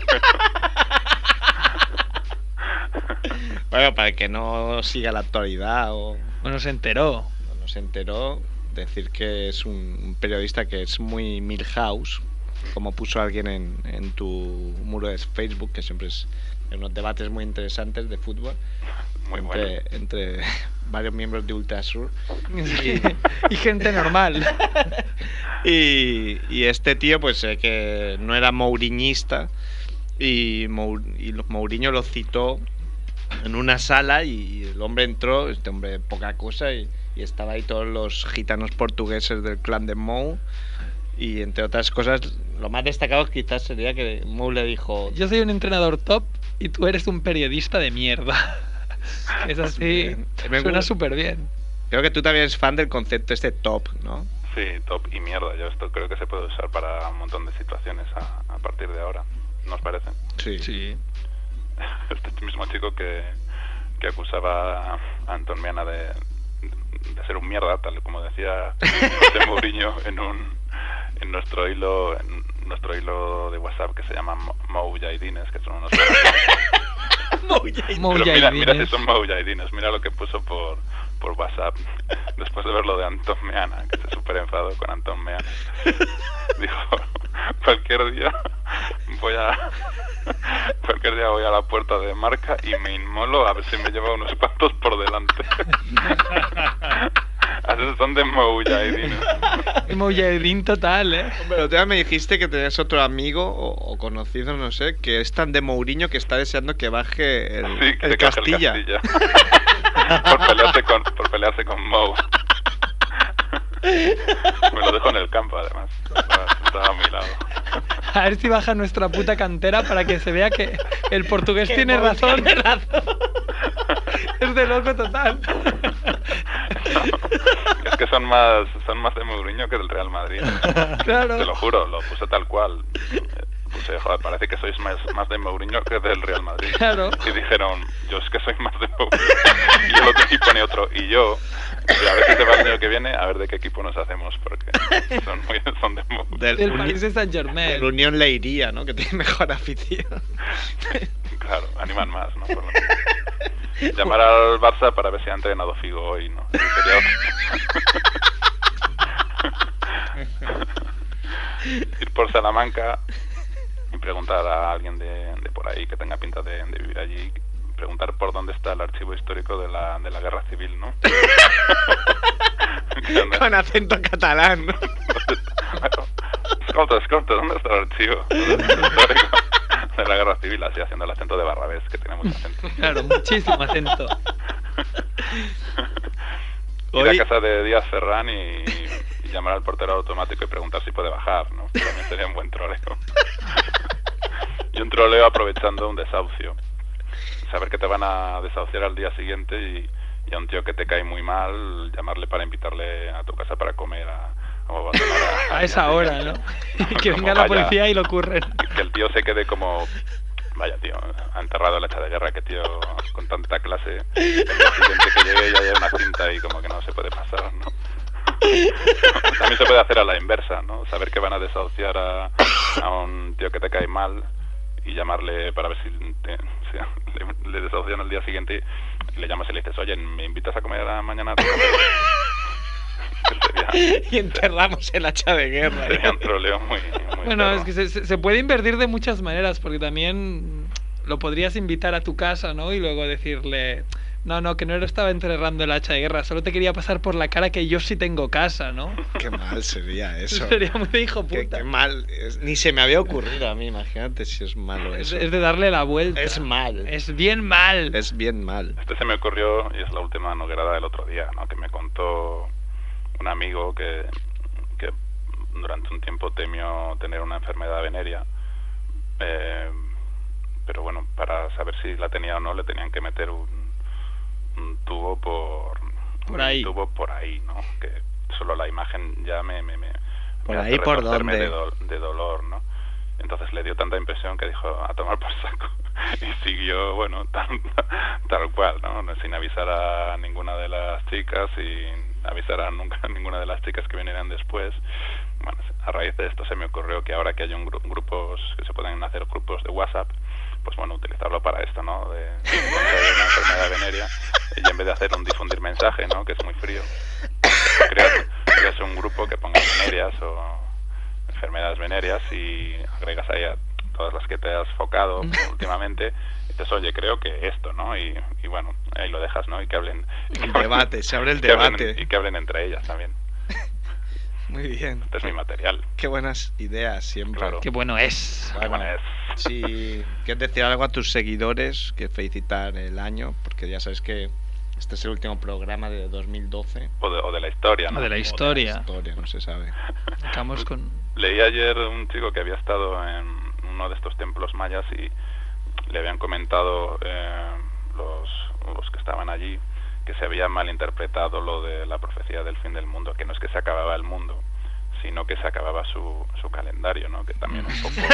Speaker 6: Bueno, para el que no siga la actualidad o
Speaker 2: Bueno, se enteró.
Speaker 6: no se enteró, decir que es un, un periodista que es muy Milhouse, como puso alguien en, en tu muro de Facebook, que siempre es en unos debates muy interesantes de fútbol.
Speaker 9: Muy
Speaker 6: entre,
Speaker 9: bueno.
Speaker 6: entre varios miembros de Ultrasur.
Speaker 2: Y, y gente normal.
Speaker 6: Y, y este tío, pues sé que no era mouriñista y, Mou, y lo- Mourinho lo citó en una sala y el hombre entró, este hombre poca cosa, y, y estaba ahí todos los gitanos portugueses del clan de Mou. Y entre otras cosas, lo más destacado quizás sería que Mou le dijo:
Speaker 2: Yo soy un entrenador top y tú eres un periodista de mierda. Es así.
Speaker 6: Me
Speaker 2: Suena
Speaker 6: gusta.
Speaker 2: súper bien.
Speaker 6: Creo que tú también eres fan del concepto este top, ¿no?
Speaker 9: Sí, top y mierda. Yo esto creo que se puede usar para un montón de situaciones a, a partir de ahora. ¿No os parece?
Speaker 6: Sí.
Speaker 2: Sí.
Speaker 9: Este mismo chico que, que acusaba a Antón Meana de, de ser un mierda, tal como decía José Mourinho en un en nuestro hilo en nuestro hilo de WhatsApp que se llama Mo- Moujahidines, que son unos Pero mira, mira si son Moujahidines, mira lo que puso por, por WhatsApp después de ver lo de Antón Meana, que se super enfadó con Antón Meana. Dijo, cualquier día voy a cualquier día voy a la puerta de Marca y me inmolo a ver si me lleva unos cuantos por delante. Así son de Moujahidines.
Speaker 2: Mujahidín total, ¿eh?
Speaker 6: Pero otro día me dijiste que tenías otro amigo o, o conocido, no sé, que es tan de Mourinho que está deseando que baje el,
Speaker 9: Sí, que
Speaker 6: el
Speaker 9: se coge
Speaker 6: Castilla.
Speaker 9: el Castilla. por, pelearse con, por pelearse con Mou. Me lo dejo en el campo, además. Estaba a mi lado.
Speaker 2: A ver si baja nuestra puta cantera para que se vea que el portugués
Speaker 6: Que
Speaker 2: tiene
Speaker 6: Mou
Speaker 2: razón.
Speaker 6: tiene razón.
Speaker 2: Es de loco total.
Speaker 9: Es que son más son más de Mourinho que del Real Madrid.
Speaker 2: Claro.
Speaker 9: Te lo juro, lo puse tal cual. Puse, joder, parece que sois más, más de Mourinho que del Real Madrid.
Speaker 2: Claro.
Speaker 9: Y dijeron, yo es que soy más de Mourinho. Y el otro equipo pone otro. Y yo, y a ver si se va el año que viene, a ver de qué equipo nos hacemos, porque son, muy, son de Mourinho.
Speaker 6: Del,
Speaker 2: Del
Speaker 6: Uni-
Speaker 2: Paris de Saint Germain.
Speaker 6: del Unión le iría, ¿no? Que tiene mejor afición.
Speaker 9: Claro, animan más, ¿no? Por lo menos. Llamar al Barça para ver si ha entrenado Figo hoy, ¿no? Sería otro. Ir por Salamanca y preguntar a alguien de, de por ahí que tenga pinta de, de vivir allí, preguntar por dónde está el archivo histórico de la, de la guerra civil, ¿no?
Speaker 6: Con acento catalán, ¿no?
Speaker 9: escolta, escolta, ¿dónde está el archivo? Histórico de la guerra civil, así haciendo el acento de Barrabés, que tiene mucho acento.
Speaker 2: Claro, muchísimo acento.
Speaker 9: Ir a casa de Díaz Ferrán y, y llamar al portero automático y preguntar si puede bajar, ¿no? También sería un buen troleo. Y un troleo aprovechando un desahucio. Saber que te van a desahuciar al día siguiente y, y a un tío que te cae muy mal, llamarle para invitarle a tu casa para comer a... O a, a,
Speaker 2: a esa hora, ¿no? Y que venga la policía y lo ocurren.
Speaker 9: Que el tío se quede como... Vaya, tío, ha enterrado la hacha de guerra, que tío, con tanta clase, el día siguiente que llegue ya hay una cinta y como que no se puede pasar, ¿no? También se puede hacer a la inversa, ¿no? Saber que van a desahuciar a, a un tío que te cae mal y llamarle para ver si, te, si le, le desahucian el día siguiente y le llamas y le dices, oye, ¿me invitas a comer a mañana? Sería,
Speaker 6: y enterramos el hacha de guerra.
Speaker 9: Sería un troleo muy, muy
Speaker 2: Bueno,
Speaker 9: perro.
Speaker 2: es que se, se puede invertir de muchas maneras, porque también lo podrías invitar a tu casa, ¿no? Y luego decirle, no, no, que no lo estaba enterrando el hacha de guerra, solo te quería pasar por la cara que yo sí tengo casa, ¿no?
Speaker 6: Qué mal sería eso.
Speaker 2: Sería muy de hijo puta.
Speaker 6: Qué, qué mal. Es, ni se me había ocurrido a mí, imagínate si es malo
Speaker 2: Es,
Speaker 6: eso.
Speaker 2: es de darle la vuelta.
Speaker 6: Es mal.
Speaker 2: Es bien mal.
Speaker 6: Es bien mal.
Speaker 9: Este se me ocurrió, y es la última noguerada del otro día, ¿no? Que me contó un amigo que, que durante un tiempo temió tener una enfermedad venérea, eh, pero bueno, para saber si la tenía o no le tenían que meter un, un tubo por,
Speaker 2: por ahí.
Speaker 9: un tubo por ahí, ¿no? Que solo la imagen ya me, me, me
Speaker 6: por
Speaker 9: me
Speaker 6: ahí
Speaker 9: hace
Speaker 6: por
Speaker 9: retorcerme
Speaker 6: dónde
Speaker 9: de, do, de dolor, ¿no? Entonces le dio tanta impresión que dijo a tomar por saco y siguió, bueno, tal, tal cual, ¿no? Sin avisar a ninguna de las chicas y avisar a nunca a ninguna de las chicas que vinieran después. Bueno, a raíz de esto se me ocurrió que ahora que hay un gru grupos que se pueden hacer grupos de WhatsApp, pues bueno, utilizarlo para esto, ¿no? De, de una enfermedad venérea y en vez de hacer un difundir mensaje, ¿no? Que es muy frío, creas, creas un grupo que ponga venéreas o enfermedades venéreas y agregas ahí a todas las que te has focado últimamente. Dices, oye, creo que esto, ¿no? Y, y bueno, ahí lo dejas, ¿no? Y que hablen...
Speaker 6: El debate, se abre el
Speaker 9: que hablen,
Speaker 6: debate.
Speaker 9: y que hablen entre ellas también.
Speaker 6: Muy bien.
Speaker 9: Este es mi material.
Speaker 6: Qué buenas ideas siempre.
Speaker 9: Claro.
Speaker 2: Qué bueno es.
Speaker 9: Qué bueno es.
Speaker 6: Si quieres decir algo a tus seguidores, que felicitar el año, porque ya sabes que este es el último programa de dos mil doce.
Speaker 9: O de, o de la historia, ¿no?
Speaker 2: O de la historia.
Speaker 6: O de la historia, no se sabe.
Speaker 2: Acabamos con...
Speaker 9: Leí ayer un chico que había estado en uno de estos templos mayas y le habían comentado eh, los, los que estaban allí que se había malinterpretado lo de la profecía del fin del mundo, que no es que se acababa el mundo, sino que se acababa su, su calendario, ¿no? Que también un poco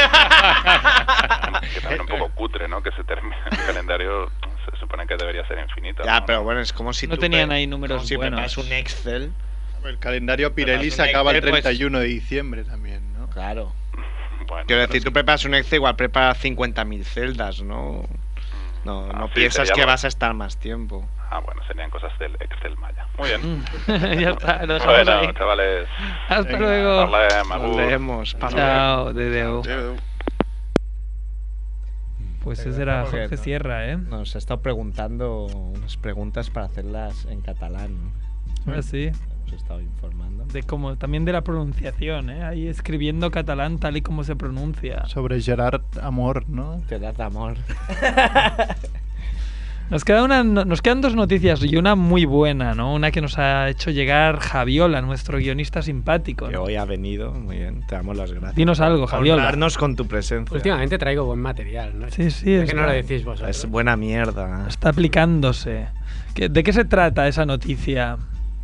Speaker 9: que también un poco cutre, ¿no? Que se termina el calendario, se supone que debería ser infinito.
Speaker 6: Ya,
Speaker 9: ¿no?
Speaker 6: pero bueno, es como si
Speaker 2: no
Speaker 6: tú
Speaker 2: tenían
Speaker 6: pre-
Speaker 2: ahí números
Speaker 6: como si
Speaker 2: buenos.
Speaker 6: preparas un Excel.
Speaker 3: El calendario Pirelli
Speaker 6: Preparas
Speaker 3: se
Speaker 6: un
Speaker 3: acaba el
Speaker 6: Excel, pues-
Speaker 3: treinta y uno de diciembre también, ¿no?
Speaker 6: Claro.
Speaker 9: Bueno,
Speaker 6: Quiero
Speaker 9: pero
Speaker 6: decir, tú preparas un Excel, igual preparas cincuenta mil celdas, ¿no? No,
Speaker 9: Ah,
Speaker 6: no
Speaker 9: sí,
Speaker 6: piensas
Speaker 9: sería
Speaker 6: que
Speaker 9: bueno.
Speaker 6: vas a estar más tiempo.
Speaker 9: Ah, bueno, serían cosas del Excel maya. Muy bien.
Speaker 2: Ya está, lo dejamos
Speaker 9: Bueno,
Speaker 2: ahí.
Speaker 9: chavales.
Speaker 2: Hasta
Speaker 3: Venga,
Speaker 2: luego.
Speaker 9: Parlem,
Speaker 6: Nos
Speaker 9: agur.
Speaker 6: vemos.
Speaker 2: Chao, Dedeu.
Speaker 3: Adeu.
Speaker 2: Pues ese era
Speaker 6: Porque
Speaker 2: Jorge
Speaker 6: no-
Speaker 2: Sierra, ¿eh?
Speaker 6: Nos ha estado preguntando unas preguntas para hacerlas en catalán.
Speaker 2: Ah, sí.
Speaker 6: Hemos estado informando.
Speaker 2: De como, también de la pronunciación, ¿eh? Ahí escribiendo catalán tal y como se pronuncia.
Speaker 3: Sobre Gerard Amor, ¿no?
Speaker 6: Te das amor.
Speaker 2: Nos, queda una, no- nos quedan dos noticias y una muy buena, ¿no? Una que nos ha hecho llegar Javiola, nuestro guionista simpático,
Speaker 6: Que
Speaker 2: ¿no?
Speaker 6: hoy ha venido, muy bien, te damos las gracias.
Speaker 2: Dinos algo,
Speaker 6: por
Speaker 2: Javiola.
Speaker 6: honrarnos con tu presencia.
Speaker 4: Últimamente traigo buen material, ¿no?
Speaker 2: Sí, sí,
Speaker 4: ¿Por
Speaker 2: es
Speaker 4: qué no lo
Speaker 2: verdad.
Speaker 4: decís vosotros?
Speaker 6: Es buena mierda.
Speaker 2: Está aplicándose. ¿Qué- ¿De qué se trata esa noticia?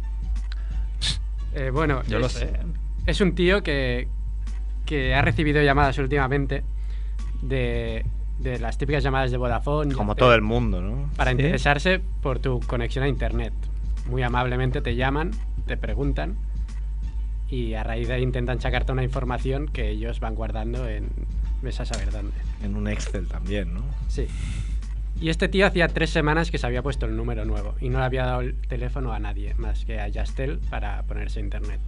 Speaker 4: Eh, bueno,
Speaker 2: Yo lo
Speaker 4: es-
Speaker 2: sé.
Speaker 4: Es un tío que, que ha recibido llamadas últimamente de, de las típicas llamadas de Vodafone.
Speaker 6: Como
Speaker 4: Yastel,
Speaker 6: todo el mundo, ¿no?
Speaker 4: Para
Speaker 2: ¿Sí?
Speaker 4: interesarse por tu conexión a internet. Muy amablemente te llaman, te preguntan y a raíz de ahí intentan sacarte una información que ellos van guardando en ves a saber dónde.
Speaker 6: En un Excel también, ¿no?
Speaker 4: Sí. Y este tío hacía tres semanas que se había puesto el número nuevo y no le había dado el teléfono a nadie más que a Yastel para ponerse a internet.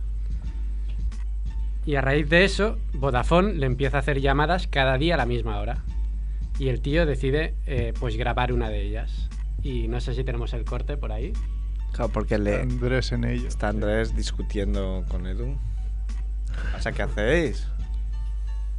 Speaker 4: Y a raíz de eso, Vodafone le empieza a hacer llamadas cada día a la misma hora. Y el tío decide eh, pues grabar una de ellas. Y no sé si tenemos el corte por ahí.
Speaker 6: Claro, porque le
Speaker 3: Andrés en ello.
Speaker 6: está Andrés discutiendo con Edu. ¿Pasa qué hacéis?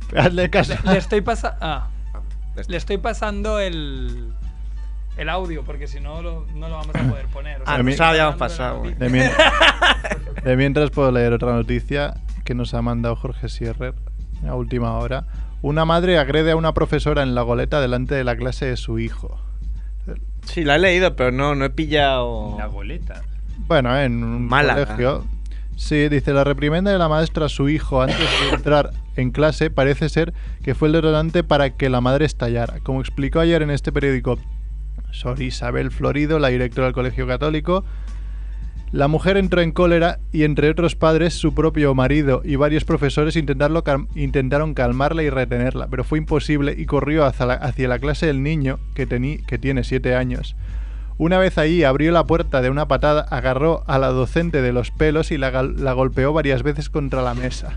Speaker 3: Hazle caso.
Speaker 2: Le, le estoy pasando. Ah. Le estoy pasando el. El audio, porque si no lo, no lo vamos a poder poner. O sea,
Speaker 6: Ah, no se lo habíamos pasado.
Speaker 3: De, mien- de mientras puedo leer otra noticia que nos ha mandado Jorge Sierrer a última hora. Una madre agrede a una profesora en la goleta delante de la clase de su hijo.
Speaker 6: Sí, la he leído, pero no, no he pillado.
Speaker 7: La goleta.
Speaker 3: Bueno, en un
Speaker 6: Málaga.
Speaker 3: colegio. Sí, dice, la reprimenda de la maestra a su hijo antes de entrar en clase parece ser que fue el detonante para que la madre estallara. Como explicó ayer en este periódico Sor Isabel Florido, la directora del Colegio Católico, la mujer entró en cólera y, entre otros padres, su propio marido y varios profesores intentarlo cal- intentaron calmarla y retenerla, pero fue imposible y corrió hacia la, hacia la clase del niño, que, teni- que tiene siete años. Una vez allí, abrió la puerta de una patada, agarró a la docente de los pelos y la, gal- la golpeó varias veces contra la mesa.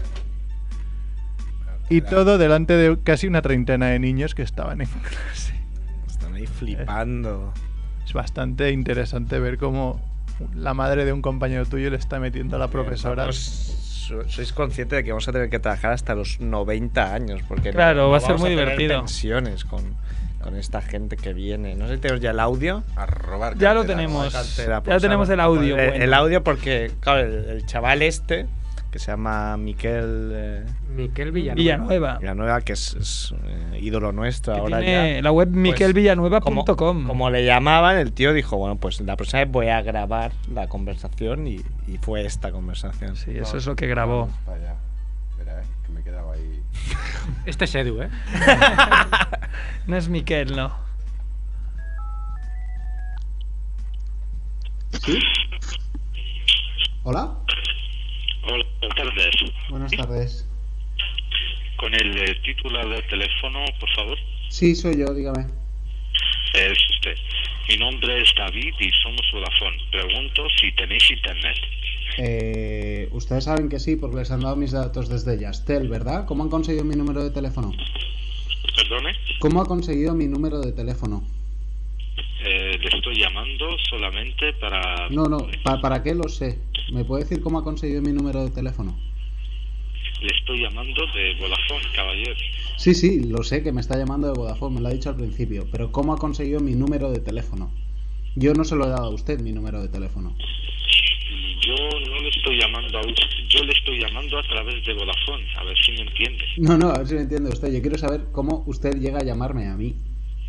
Speaker 3: Y todo delante de casi una treintena de niños que estaban en clase.
Speaker 6: Están ahí flipando.
Speaker 3: Es bastante interesante ver cómo la madre de un compañero tuyo le está metiendo a la profesora.
Speaker 6: Vamos, so- sois conscientes de que vamos a tener que trabajar hasta los noventa años. Porque
Speaker 2: Claro,
Speaker 6: no-
Speaker 2: va a
Speaker 6: no
Speaker 2: ser
Speaker 6: vamos
Speaker 2: muy
Speaker 6: tener
Speaker 2: divertido.
Speaker 6: pensiones con, con esta gente que viene. No sé si tenemos ya el audio.
Speaker 5: A robar
Speaker 2: Ya lo
Speaker 5: cartera,
Speaker 2: tenemos.
Speaker 5: robar
Speaker 6: Cartera,
Speaker 2: Ya
Speaker 6: pues,
Speaker 2: tenemos
Speaker 6: a-
Speaker 2: el audio.
Speaker 6: El,
Speaker 2: bueno.
Speaker 6: el audio porque, claro, el, el chaval este, que se llama Miquel eh,
Speaker 4: Miquel Villanueva.
Speaker 2: Villanueva.
Speaker 6: Villanueva, que es, es, eh, ídolo nuestro
Speaker 2: Que
Speaker 6: ahora
Speaker 2: tiene
Speaker 6: ya.
Speaker 2: la web
Speaker 6: Pues,
Speaker 2: miquel villanueva punto com.
Speaker 6: Como, como le llamaban, el tío dijo, bueno, pues la próxima vez voy a grabar la conversación y, y fue esta conversación.
Speaker 2: Sí, eso es lo que grabó.
Speaker 5: Vamos para allá. Espera, eh, que me he quedado ahí.
Speaker 4: Este es Edu, ¿eh?
Speaker 2: No es Miquel, no.
Speaker 13: ¿Sí? ¿Hola?
Speaker 14: Hola, buenas tardes.
Speaker 13: Buenas tardes.
Speaker 14: Con el eh, titular del teléfono, por favor.
Speaker 13: Sí, soy yo, dígame.
Speaker 14: Es usted. Mi nombre es David y somos Vodafone. Pregunto si tenéis internet.
Speaker 13: Eh, ustedes saben que sí, porque les han dado mis datos desde Yastel, ¿verdad? ¿Cómo han conseguido mi número de teléfono?
Speaker 14: ¿Perdone?
Speaker 13: ¿Cómo ha conseguido mi número de teléfono?
Speaker 14: Eh, le estoy llamando solamente para...
Speaker 13: No, no, ¿pa- ¿para qué lo sé? ¿Me puede decir cómo ha conseguido mi número de teléfono?
Speaker 14: Le estoy llamando de Vodafone, caballero.
Speaker 13: Sí, sí, lo sé, que me está llamando de Vodafone, me lo ha dicho al principio, pero ¿cómo ha conseguido mi número de teléfono? Yo no se lo he dado a usted mi número de teléfono.
Speaker 14: Yo no le estoy llamando a usted, yo le estoy llamando a través de Vodafone, a ver si me entiende.
Speaker 13: No, no, a ver si me entiende usted. Yo quiero saber cómo usted llega a llamarme a mí.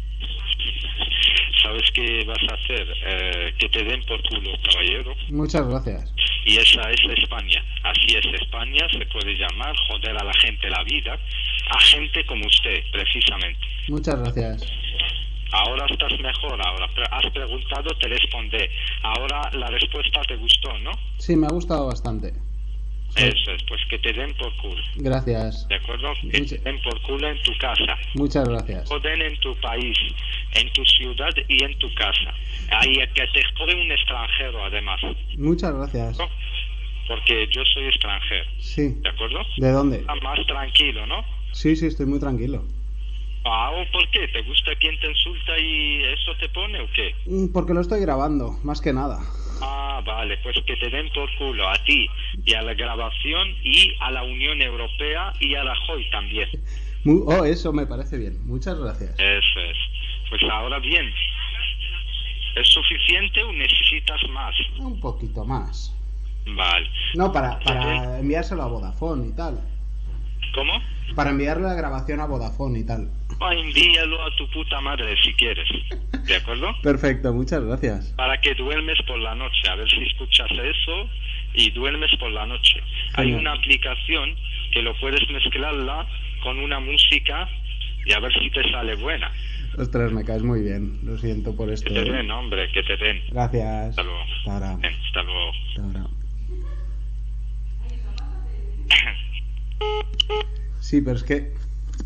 Speaker 14: ¿Sabes qué vas a hacer? Eh, que te den por culo, caballero.
Speaker 13: Muchas gracias.
Speaker 14: Y esa es España. Así es España, se puede llamar, joder a la gente la vida, a gente como usted, precisamente.
Speaker 13: Muchas gracias.
Speaker 14: Ahora estás mejor, ahora pre- has preguntado, te responde. Ahora la respuesta te gustó, ¿no?
Speaker 13: Sí, me ha gustado bastante.
Speaker 14: Eso es, pues que te den por culo.
Speaker 13: Gracias.
Speaker 14: ¿De acuerdo? Que te den por culo en tu casa.
Speaker 13: Muchas gracias.
Speaker 14: Joden en tu país, en tu ciudad y en tu casa. Ahí que te jode un extranjero, además.
Speaker 13: Muchas gracias.
Speaker 14: ¿No? Porque yo soy extranjero.
Speaker 13: Sí.
Speaker 14: ¿De acuerdo?
Speaker 13: ¿De dónde?
Speaker 14: Está más tranquilo, ¿no?
Speaker 13: Sí, sí, estoy muy tranquilo.
Speaker 14: Ah, ¿o ¿por qué? ¿Te gusta quien te insulta y eso te pone o qué?
Speaker 13: Mm, Porque lo estoy grabando, más que nada.
Speaker 14: Ah, vale, pues que te den por culo a ti y a la grabación y a la Unión Europea y a la J O I también.
Speaker 13: Mu- Oh, eso me parece bien. Muchas gracias.
Speaker 14: Eso es. Pues ahora bien, ¿es suficiente o necesitas más?
Speaker 13: Un poquito más.
Speaker 14: Vale.
Speaker 13: No, para, para enviárselo a Vodafone y tal.
Speaker 14: ¿Cómo?
Speaker 13: Para enviarle la grabación a Vodafone y tal.
Speaker 14: Ah, envíalo a tu puta madre si quieres. ¿De acuerdo?
Speaker 13: Perfecto, muchas gracias.
Speaker 14: Para que duermes por la noche. A ver si escuchas eso y duermes por la noche. Hay
Speaker 13: Genial.
Speaker 14: una aplicación que lo puedes mezclarla con una música y a ver si te sale buena.
Speaker 13: Ostras, me caes muy bien. Lo siento por esto.
Speaker 14: Que te
Speaker 13: ¿eh?
Speaker 14: den, hombre, que te den.
Speaker 13: Gracias.
Speaker 14: Hasta luego.
Speaker 13: Hasta ahora.
Speaker 14: Ven, hasta luego.
Speaker 13: Hasta ahora. Sí, pero es que...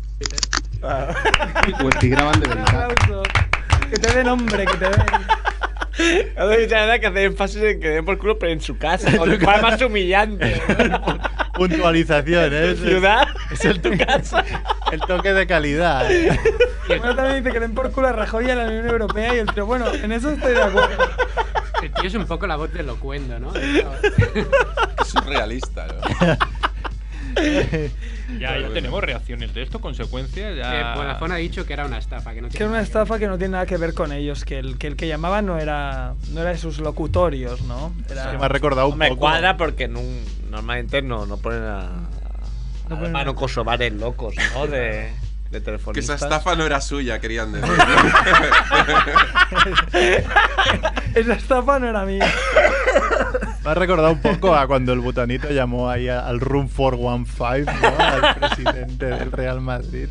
Speaker 13: O estoy grabando de verdad.
Speaker 2: Que te den hombre, que te den.
Speaker 6: No hay nada que hacer énfasis en que den por culo, pero en su casa. Con el cual más humillante.
Speaker 3: Puntualización, ¿eh?
Speaker 6: ¿Tu ciudad?
Speaker 3: Es el,
Speaker 6: tu casa.
Speaker 3: el toque de calidad. ¿eh?
Speaker 2: Bueno, también dice que den por culo a Rajoy y a la Unión Europea y el tío, bueno, en eso estoy de acuerdo.
Speaker 4: El tío es un poco la voz de Locuendo, ¿no?
Speaker 5: Es surrealista, ¿no?
Speaker 7: Ya, ya tenemos reacciones de esto, consecuencias. Ya...
Speaker 4: Que Vodafone ha dicho que era una estafa. Que, no
Speaker 2: Que
Speaker 4: tiene
Speaker 2: era una
Speaker 4: nada
Speaker 2: estafa que no tiene nada que ver con ellos, que el que, el que llamaba no era, no era de sus locutorios, ¿no? Era...
Speaker 3: Sí, me ha recordado un
Speaker 6: Me
Speaker 3: poco.
Speaker 6: cuadra porque no, normalmente no, no ponen a,
Speaker 2: No
Speaker 6: a
Speaker 2: ponen
Speaker 6: mano
Speaker 2: a-
Speaker 6: kosovares locos, ¿no? De, de
Speaker 15: Que esa
Speaker 6: telefonistas.
Speaker 15: estafa no era suya, querían decir.
Speaker 2: Esa estafa no era mía.
Speaker 3: Me ha recordado un poco a cuando el Butanito llamó ahí a- al Room cuatrocientos quince, ¿no? Al presidente del Real Madrid.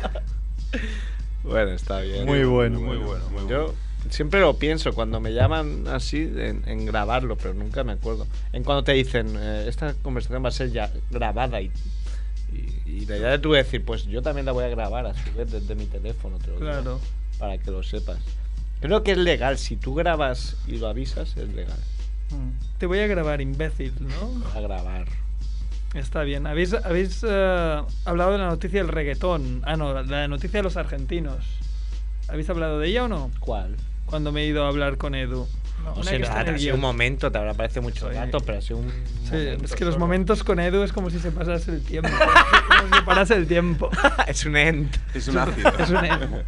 Speaker 6: Bueno, está bien.
Speaker 3: Muy bueno,
Speaker 7: Muy bueno, muy bueno.
Speaker 6: Yo siempre lo pienso cuando me llaman así en, en grabarlo, pero nunca me acuerdo. En cuando te dicen, eh, esta conversación va a ser ya grabada y, y, y la idea de tú decir, pues yo también la voy a grabar a su vez desde mi teléfono, te lo digo,
Speaker 2: Claro.
Speaker 6: para que lo sepas. Creo que es legal, si tú grabas y lo avisas, es legal.
Speaker 2: Te voy a grabar, imbécil, ¿no?
Speaker 6: A grabar.
Speaker 2: Está bien. ¿Habéis, habéis eh, hablado de la noticia del reggaetón? Ah, no, la noticia de los argentinos. ¿Habéis hablado de ella o no?
Speaker 6: ¿Cuál?
Speaker 2: Cuando me he ido a hablar con Edu.
Speaker 6: No,
Speaker 2: Una
Speaker 6: sé,
Speaker 2: que está en el
Speaker 6: ha sido
Speaker 2: guión.
Speaker 6: un momento, te habrá parecido mucho
Speaker 2: Sí.
Speaker 6: rato, pero ha sido un.
Speaker 2: Sí,
Speaker 6: momento
Speaker 2: es que los
Speaker 6: solo.
Speaker 2: momentos con Edu es como si se pasase el tiempo. Es como si parase el tiempo.
Speaker 6: Es un end.
Speaker 15: Es un ácido.
Speaker 2: Es un end.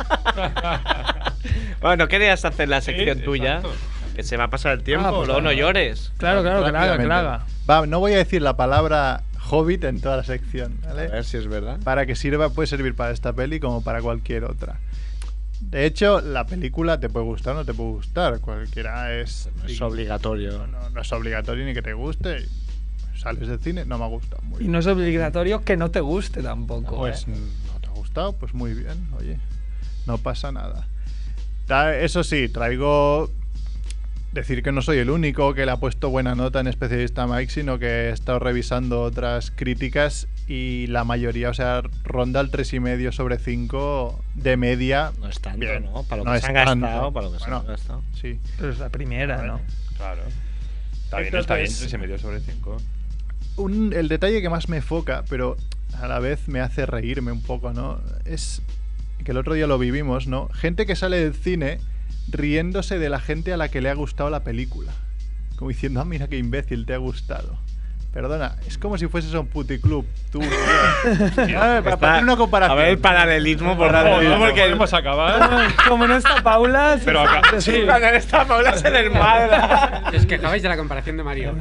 Speaker 6: Bueno, ¿querías hacer la sección
Speaker 7: Sí,
Speaker 6: tuya?
Speaker 7: exacto.
Speaker 6: Que se va a pasar el tiempo,
Speaker 2: Ah, pues
Speaker 6: luego no
Speaker 2: nada.
Speaker 6: llores.
Speaker 2: Claro, claro, que la haga, que la haga.
Speaker 3: Va, no voy a decir la palabra Hobbit en toda la sección, ¿vale?
Speaker 6: A ver si es verdad.
Speaker 3: Para que sirva, puede servir para esta peli como para cualquier otra. De hecho, la película te puede gustar o no te puede gustar. Cualquiera es.
Speaker 6: No es obligatorio.
Speaker 3: No, no es obligatorio ni que te guste. Sales del cine, no me ha gustado. Muy
Speaker 2: Y
Speaker 3: bien.
Speaker 2: no es obligatorio que no te guste tampoco.
Speaker 3: Pues
Speaker 2: ¿eh?
Speaker 3: no te ha gustado, pues muy bien, oye. No pasa nada. Ta- Eso sí, traigo. Decir que no soy el único que le ha puesto buena nota en Especialista Mike, sino que he estado revisando otras críticas y la mayoría, o sea, ronda el tres coma cinco sobre cinco de media.
Speaker 6: No es tanto,
Speaker 3: Bien.
Speaker 6: ¿no? Para lo
Speaker 3: No
Speaker 6: que
Speaker 3: es
Speaker 6: se han
Speaker 3: tanto.
Speaker 6: gastado, para lo que se
Speaker 3: Bueno,
Speaker 6: han gastado.
Speaker 3: Sí.
Speaker 2: Pero es la primera, ¿no?
Speaker 7: Claro. Está bien, está bien.
Speaker 3: Entonces-
Speaker 7: tres y medio sobre cinco.
Speaker 3: Un- el detalle que más me foca, pero a la vez me hace reírme un poco, ¿no? Es que el otro día lo vivimos, ¿no? Gente que sale del cine riéndose de la gente a la que le ha gustado la película. Como diciendo, ah, mira qué imbécil, te ha gustado. Perdona, es como si fueses a un puticlub. Tú, tío. A ver, para, para hacer una comparación.
Speaker 6: A ver el paralelismo por
Speaker 7: No,
Speaker 6: radio.
Speaker 7: no, porque hemos acabado.
Speaker 2: Como no está Paula,
Speaker 7: Pero acá,
Speaker 6: Sí, cuando no está Paula se desmadra.
Speaker 4: Si os quejabais de la comparación de Mario.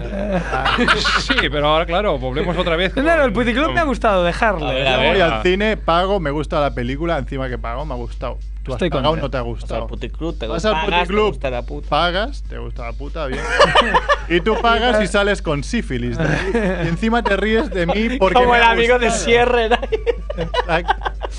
Speaker 7: sí, pero ahora, claro, volvemos otra vez.
Speaker 2: No, no, el puticlub me ha gustado, dejarlo.
Speaker 6: A ver, a
Speaker 3: Yo
Speaker 6: ver.
Speaker 3: voy al cine, pago, me gusta la película, encima que pago, me ha gustado. Tú has
Speaker 2: Estoy
Speaker 3: pagado,
Speaker 2: contento.
Speaker 3: no te ha
Speaker 6: Vas al
Speaker 3: gustado.
Speaker 6: puticlub, te
Speaker 3: Vas al
Speaker 6: pagas, te
Speaker 3: puticlub,
Speaker 6: gusta la puta.
Speaker 3: pagas, te gusta la puta, bien. Y tú pagas y sales con sífilis. ¿no? Y encima te ríes de mí porque
Speaker 6: Como
Speaker 3: me
Speaker 6: el
Speaker 3: ha
Speaker 6: amigo de
Speaker 3: gustado.
Speaker 6: Sierra.
Speaker 3: Exacto.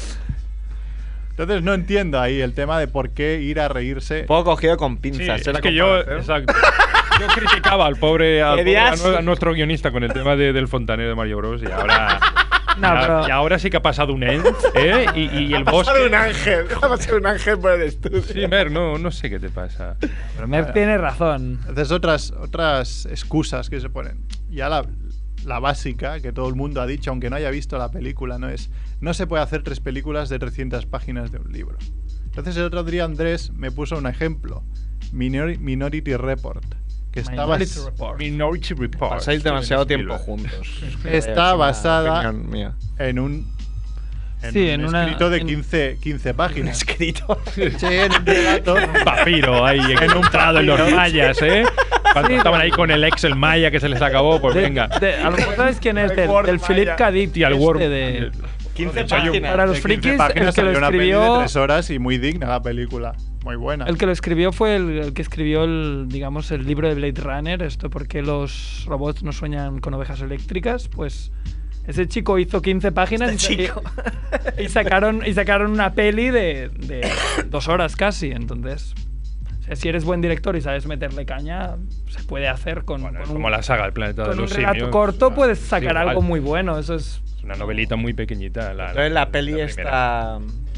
Speaker 3: Entonces no entiendo ahí el tema de por qué ir a reírse.
Speaker 6: Un poco cogido con
Speaker 7: Sí,
Speaker 6: pinzas.
Speaker 7: es
Speaker 6: ¿eh? la
Speaker 7: que yo,
Speaker 6: comparación.
Speaker 7: exacto. Yo criticaba al pobre, al pobre- a,
Speaker 6: Querías-
Speaker 7: nu- a nuestro guionista con el tema de- del fontanero de Mario Bros. Y ahora.
Speaker 2: No,
Speaker 7: y, a-
Speaker 2: pero-
Speaker 7: y ahora sí que ha pasado un end, ¿eh? Y, y el
Speaker 6: Ha pasado
Speaker 7: bosque.
Speaker 6: un ángel. Ha pasado un ángel por el estudio.
Speaker 7: Sí, Mer, no, no sé qué te pasa.
Speaker 2: Pero Mer tiene razón.
Speaker 3: Entonces otras, otras excusas que se ponen. Ya la, la básica que todo el mundo ha dicho, aunque no haya visto la película, no es no se puede hacer tres películas de trescientas páginas de un libro. Entonces el otro día Andrés me puso un ejemplo. Minori- Minority Report. Que está, bas-
Speaker 2: Minority Report.
Speaker 7: Minority Report.
Speaker 6: Pasáis demasiado
Speaker 7: Steven
Speaker 6: tiempo
Speaker 7: Spielberg.
Speaker 6: juntos.
Speaker 3: está
Speaker 6: Es una
Speaker 3: basada
Speaker 6: opinión mía.
Speaker 3: en un, en
Speaker 2: Sí,
Speaker 3: un
Speaker 2: en una-
Speaker 3: escrito de
Speaker 2: en-
Speaker 3: quince, quince páginas.
Speaker 6: Escrito.
Speaker 3: Sí, en un relato.
Speaker 7: Un papiro ahí encontrado en los
Speaker 3: papiro.
Speaker 7: mayas, ¿eh? Cuando
Speaker 2: Sí,
Speaker 7: estaban
Speaker 2: de-
Speaker 7: ahí con el Excel maya que se les acabó, pues
Speaker 2: De-
Speaker 7: venga.
Speaker 2: de- a lo mejor sabes quién es, del,
Speaker 6: Word
Speaker 2: del Philip
Speaker 6: Maya.
Speaker 2: K. Dick.
Speaker 7: Y al
Speaker 2: este
Speaker 7: Word.
Speaker 2: de-
Speaker 6: quince
Speaker 7: De hecho, hay un-
Speaker 6: páginas.
Speaker 2: Para los
Speaker 3: De quince
Speaker 2: frikis, el
Speaker 3: páginas
Speaker 2: que lo
Speaker 3: salió una peli de
Speaker 2: escribió.
Speaker 3: tres horas y muy digna la película. Muy buena.
Speaker 2: El que lo escribió fue el, el que escribió el, digamos, el libro de Blade Runner, esto porque los robots no sueñan con ovejas eléctricas, pues ese chico hizo quince páginas
Speaker 6: Este
Speaker 2: y,
Speaker 6: chico.
Speaker 2: y sacaron y sacaron una peli de, de dos horas casi, entonces o sea, si eres buen director y sabes meterle caña, se puede hacer con,
Speaker 7: Bueno, es
Speaker 2: con
Speaker 7: como
Speaker 2: un,
Speaker 7: la saga El planeta de
Speaker 2: con un
Speaker 7: los
Speaker 2: relato
Speaker 7: simios.
Speaker 2: corto,
Speaker 7: Ah,
Speaker 2: puedes
Speaker 7: sí,
Speaker 2: sacar
Speaker 7: igual.
Speaker 2: algo muy bueno, eso es...
Speaker 7: Es una novelita muy pequeñita. La,
Speaker 6: Entonces la peli
Speaker 7: primera.
Speaker 6: está.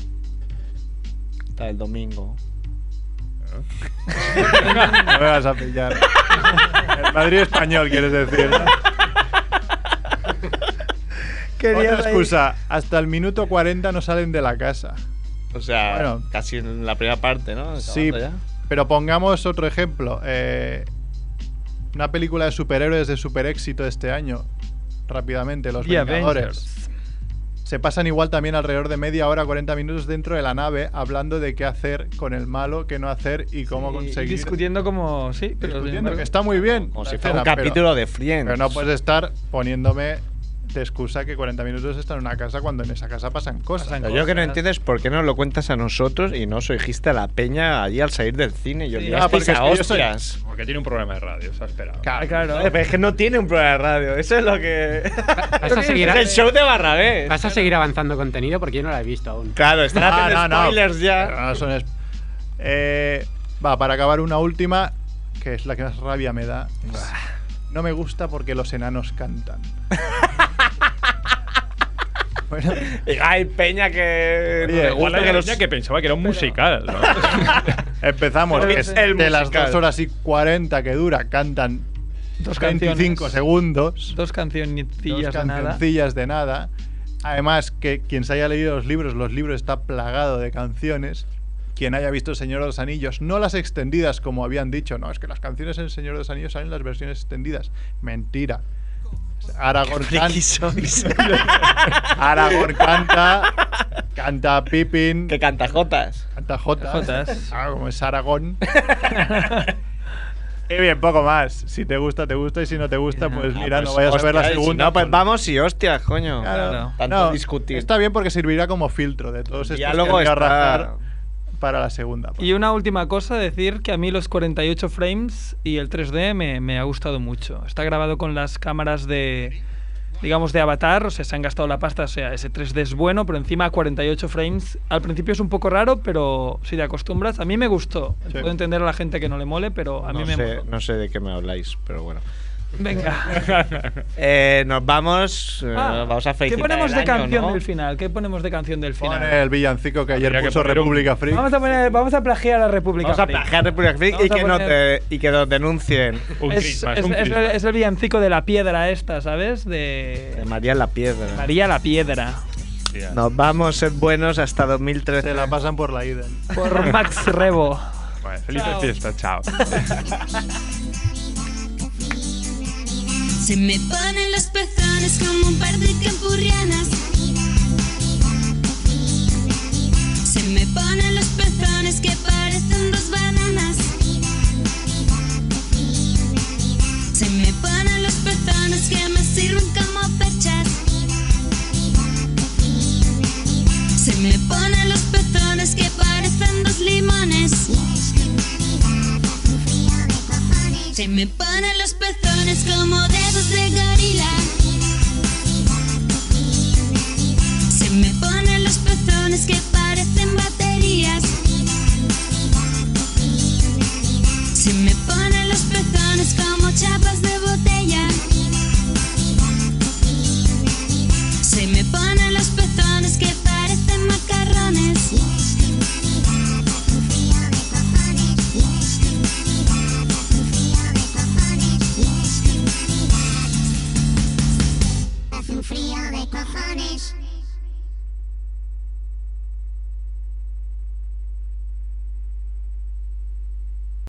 Speaker 6: Está el domingo.
Speaker 3: No me vas a pillar. El Madrid español, quieres decir. ¿no?
Speaker 2: Quería
Speaker 3: Otra excusa. Hasta el minuto cuarenta no salen de la casa.
Speaker 6: O sea,
Speaker 3: Bueno.
Speaker 6: casi en la primera parte, ¿no?
Speaker 3: Sí,
Speaker 6: Acabando ya.
Speaker 3: pero pongamos otro ejemplo. Eh, una película de superhéroes de super éxito este año. rápidamente. Los
Speaker 2: The
Speaker 3: Vengadores.
Speaker 2: Avengers.
Speaker 3: Se pasan igual también alrededor de media hora, cuarenta minutos dentro de la nave, hablando de qué hacer con el malo, qué no hacer y cómo
Speaker 2: Y
Speaker 3: conseguir.
Speaker 2: discutiendo como. Sí, pero.
Speaker 3: Discutiendo, que está muy bien.
Speaker 6: Como
Speaker 3: la
Speaker 6: si fuera un
Speaker 3: escena, pero-
Speaker 6: capítulo de Friends.
Speaker 3: Pero no puedes estar poniéndome de excusa que cuarenta minutos está en una casa cuando en esa casa pasan cosas.
Speaker 2: Pasan
Speaker 6: Pero yo que no entiendo es por qué no lo cuentas a nosotros y no os dijiste a la peña allí al salir del cine. Yo
Speaker 3: Sí,
Speaker 6: ya
Speaker 3: ah, porque
Speaker 6: estáis a
Speaker 3: es que yo soy-
Speaker 6: hostias.
Speaker 7: Porque tiene un programa de radio, se ha esperado.
Speaker 3: Claro.
Speaker 2: Claro.
Speaker 6: Pero es que no tiene un programa de radio. Eso es lo que.
Speaker 4: Vas a seguir
Speaker 6: es el show de Barrabés.
Speaker 4: ¿Vas a seguir avanzando contenido? Porque yo no lo he visto aún.
Speaker 6: Claro, están
Speaker 3: No,
Speaker 6: haciendo
Speaker 3: no, no.
Speaker 6: spoilers ya.
Speaker 3: Pero no son es- Eh, va, para acabar una última, que es la que más rabia me da. es- no me gusta porque los enanos cantan. Bueno,
Speaker 6: Y hay peña que.
Speaker 3: Oye,
Speaker 6: no le
Speaker 7: Igual
Speaker 6: gusta
Speaker 7: hay
Speaker 6: que los-
Speaker 7: peña que pensaba que era un musical, ¿no?
Speaker 3: empezamos.
Speaker 6: Pero
Speaker 3: que
Speaker 6: es
Speaker 3: es
Speaker 6: el
Speaker 3: de las
Speaker 6: musical.
Speaker 3: dos horas y cuarenta que dura, cantan
Speaker 2: Dos
Speaker 3: veinticinco
Speaker 2: canciones.
Speaker 3: segundos.
Speaker 2: Dos cancioncillas
Speaker 3: Dos
Speaker 2: de nada.
Speaker 3: cancioncillas de nada. Además, que quien se haya leído los libros, los libros está plagado de canciones. Quien haya visto El Señor de los Anillos, no las extendidas como habían dicho, no, es que las canciones en El Señor de los Anillos salen en las versiones extendidas. Mentira. Aragorn canta. Aragorn canta. Canta Pippin.
Speaker 6: Que canta Jotas.
Speaker 3: Canta Jotas.
Speaker 2: Jotas.
Speaker 3: Ah, como es Aragorn. Y bien, poco más. Si te gusta, te gusta. Y si no te gusta, pues mira, no vayas a ver la
Speaker 6: Hostia, y si
Speaker 3: segunda.
Speaker 6: No, pues vamos y hostias, coño.
Speaker 3: Claro.
Speaker 6: Tanto
Speaker 3: No,
Speaker 6: discutir.
Speaker 3: Está bien porque servirá como filtro de todos estos
Speaker 6: diálogo
Speaker 3: que había
Speaker 6: está-
Speaker 3: rajar para la segunda.
Speaker 2: Y una última cosa, decir que a mí los cuarenta y ocho frames y el tres D me, me ha gustado mucho. Está grabado con las cámaras de, digamos, de Avatar, o sea, se han gastado la pasta, o sea, ese tres D es bueno, pero encima cuarenta y ocho frames, al principio es un poco raro, pero si te acostumbras, a mí me gustó.
Speaker 6: Sí.
Speaker 2: Puedo entender a la gente que no le mole, pero a mí
Speaker 6: no
Speaker 2: me
Speaker 6: sé,
Speaker 2: moló.
Speaker 6: no sé de qué me habláis, pero bueno.
Speaker 2: Venga.
Speaker 6: Eh, nos vamos. eh,
Speaker 2: Ah,
Speaker 6: vamos a
Speaker 2: ¿Qué
Speaker 6: felicitar
Speaker 2: ponemos
Speaker 6: el
Speaker 2: de
Speaker 6: año,
Speaker 2: canción
Speaker 6: ¿no?
Speaker 2: del final? ¿Qué ponemos de canción del final?
Speaker 3: Pon el villancico que ayer
Speaker 7: Habría que
Speaker 3: puso
Speaker 7: poner un-
Speaker 3: República Freak.
Speaker 2: Vamos a, poner, vamos a plagiar a República
Speaker 6: Vamos a
Speaker 2: Freak.
Speaker 6: plagiar República Freak y
Speaker 2: Vamos a
Speaker 6: que, nos
Speaker 2: poner-
Speaker 6: de- y que nos denuncien.
Speaker 7: Un
Speaker 2: Es,
Speaker 7: Christmas,
Speaker 2: es-
Speaker 7: un
Speaker 2: es el,
Speaker 7: Christmas.
Speaker 2: es el villancico de la piedra esta, ¿sabes? De
Speaker 6: De María la Piedra.
Speaker 2: María la Piedra.
Speaker 7: Hostia.
Speaker 6: Nos vamos, sed buenos hasta dos mil trece.
Speaker 3: Se la pasan por la Iden.
Speaker 2: Por Max Rebo.
Speaker 7: Vale, felices
Speaker 2: Chao.
Speaker 7: fiestas, chao.
Speaker 16: Se me ponen los pezones como un par de campurrianas. Se me ponen los pezones que parecen dos bananas. Se me ponen los pezones que me sirven como perchas. Se me ponen los pezones que parecen dos limones. Se me ponen los pezones como dedos de gorila. Se me ponen los pezones que parecen baterías. Se me ponen los pezones como chapas de botella. Se me ponen los pezones que parecen macarrones. Hace un frío de cojones.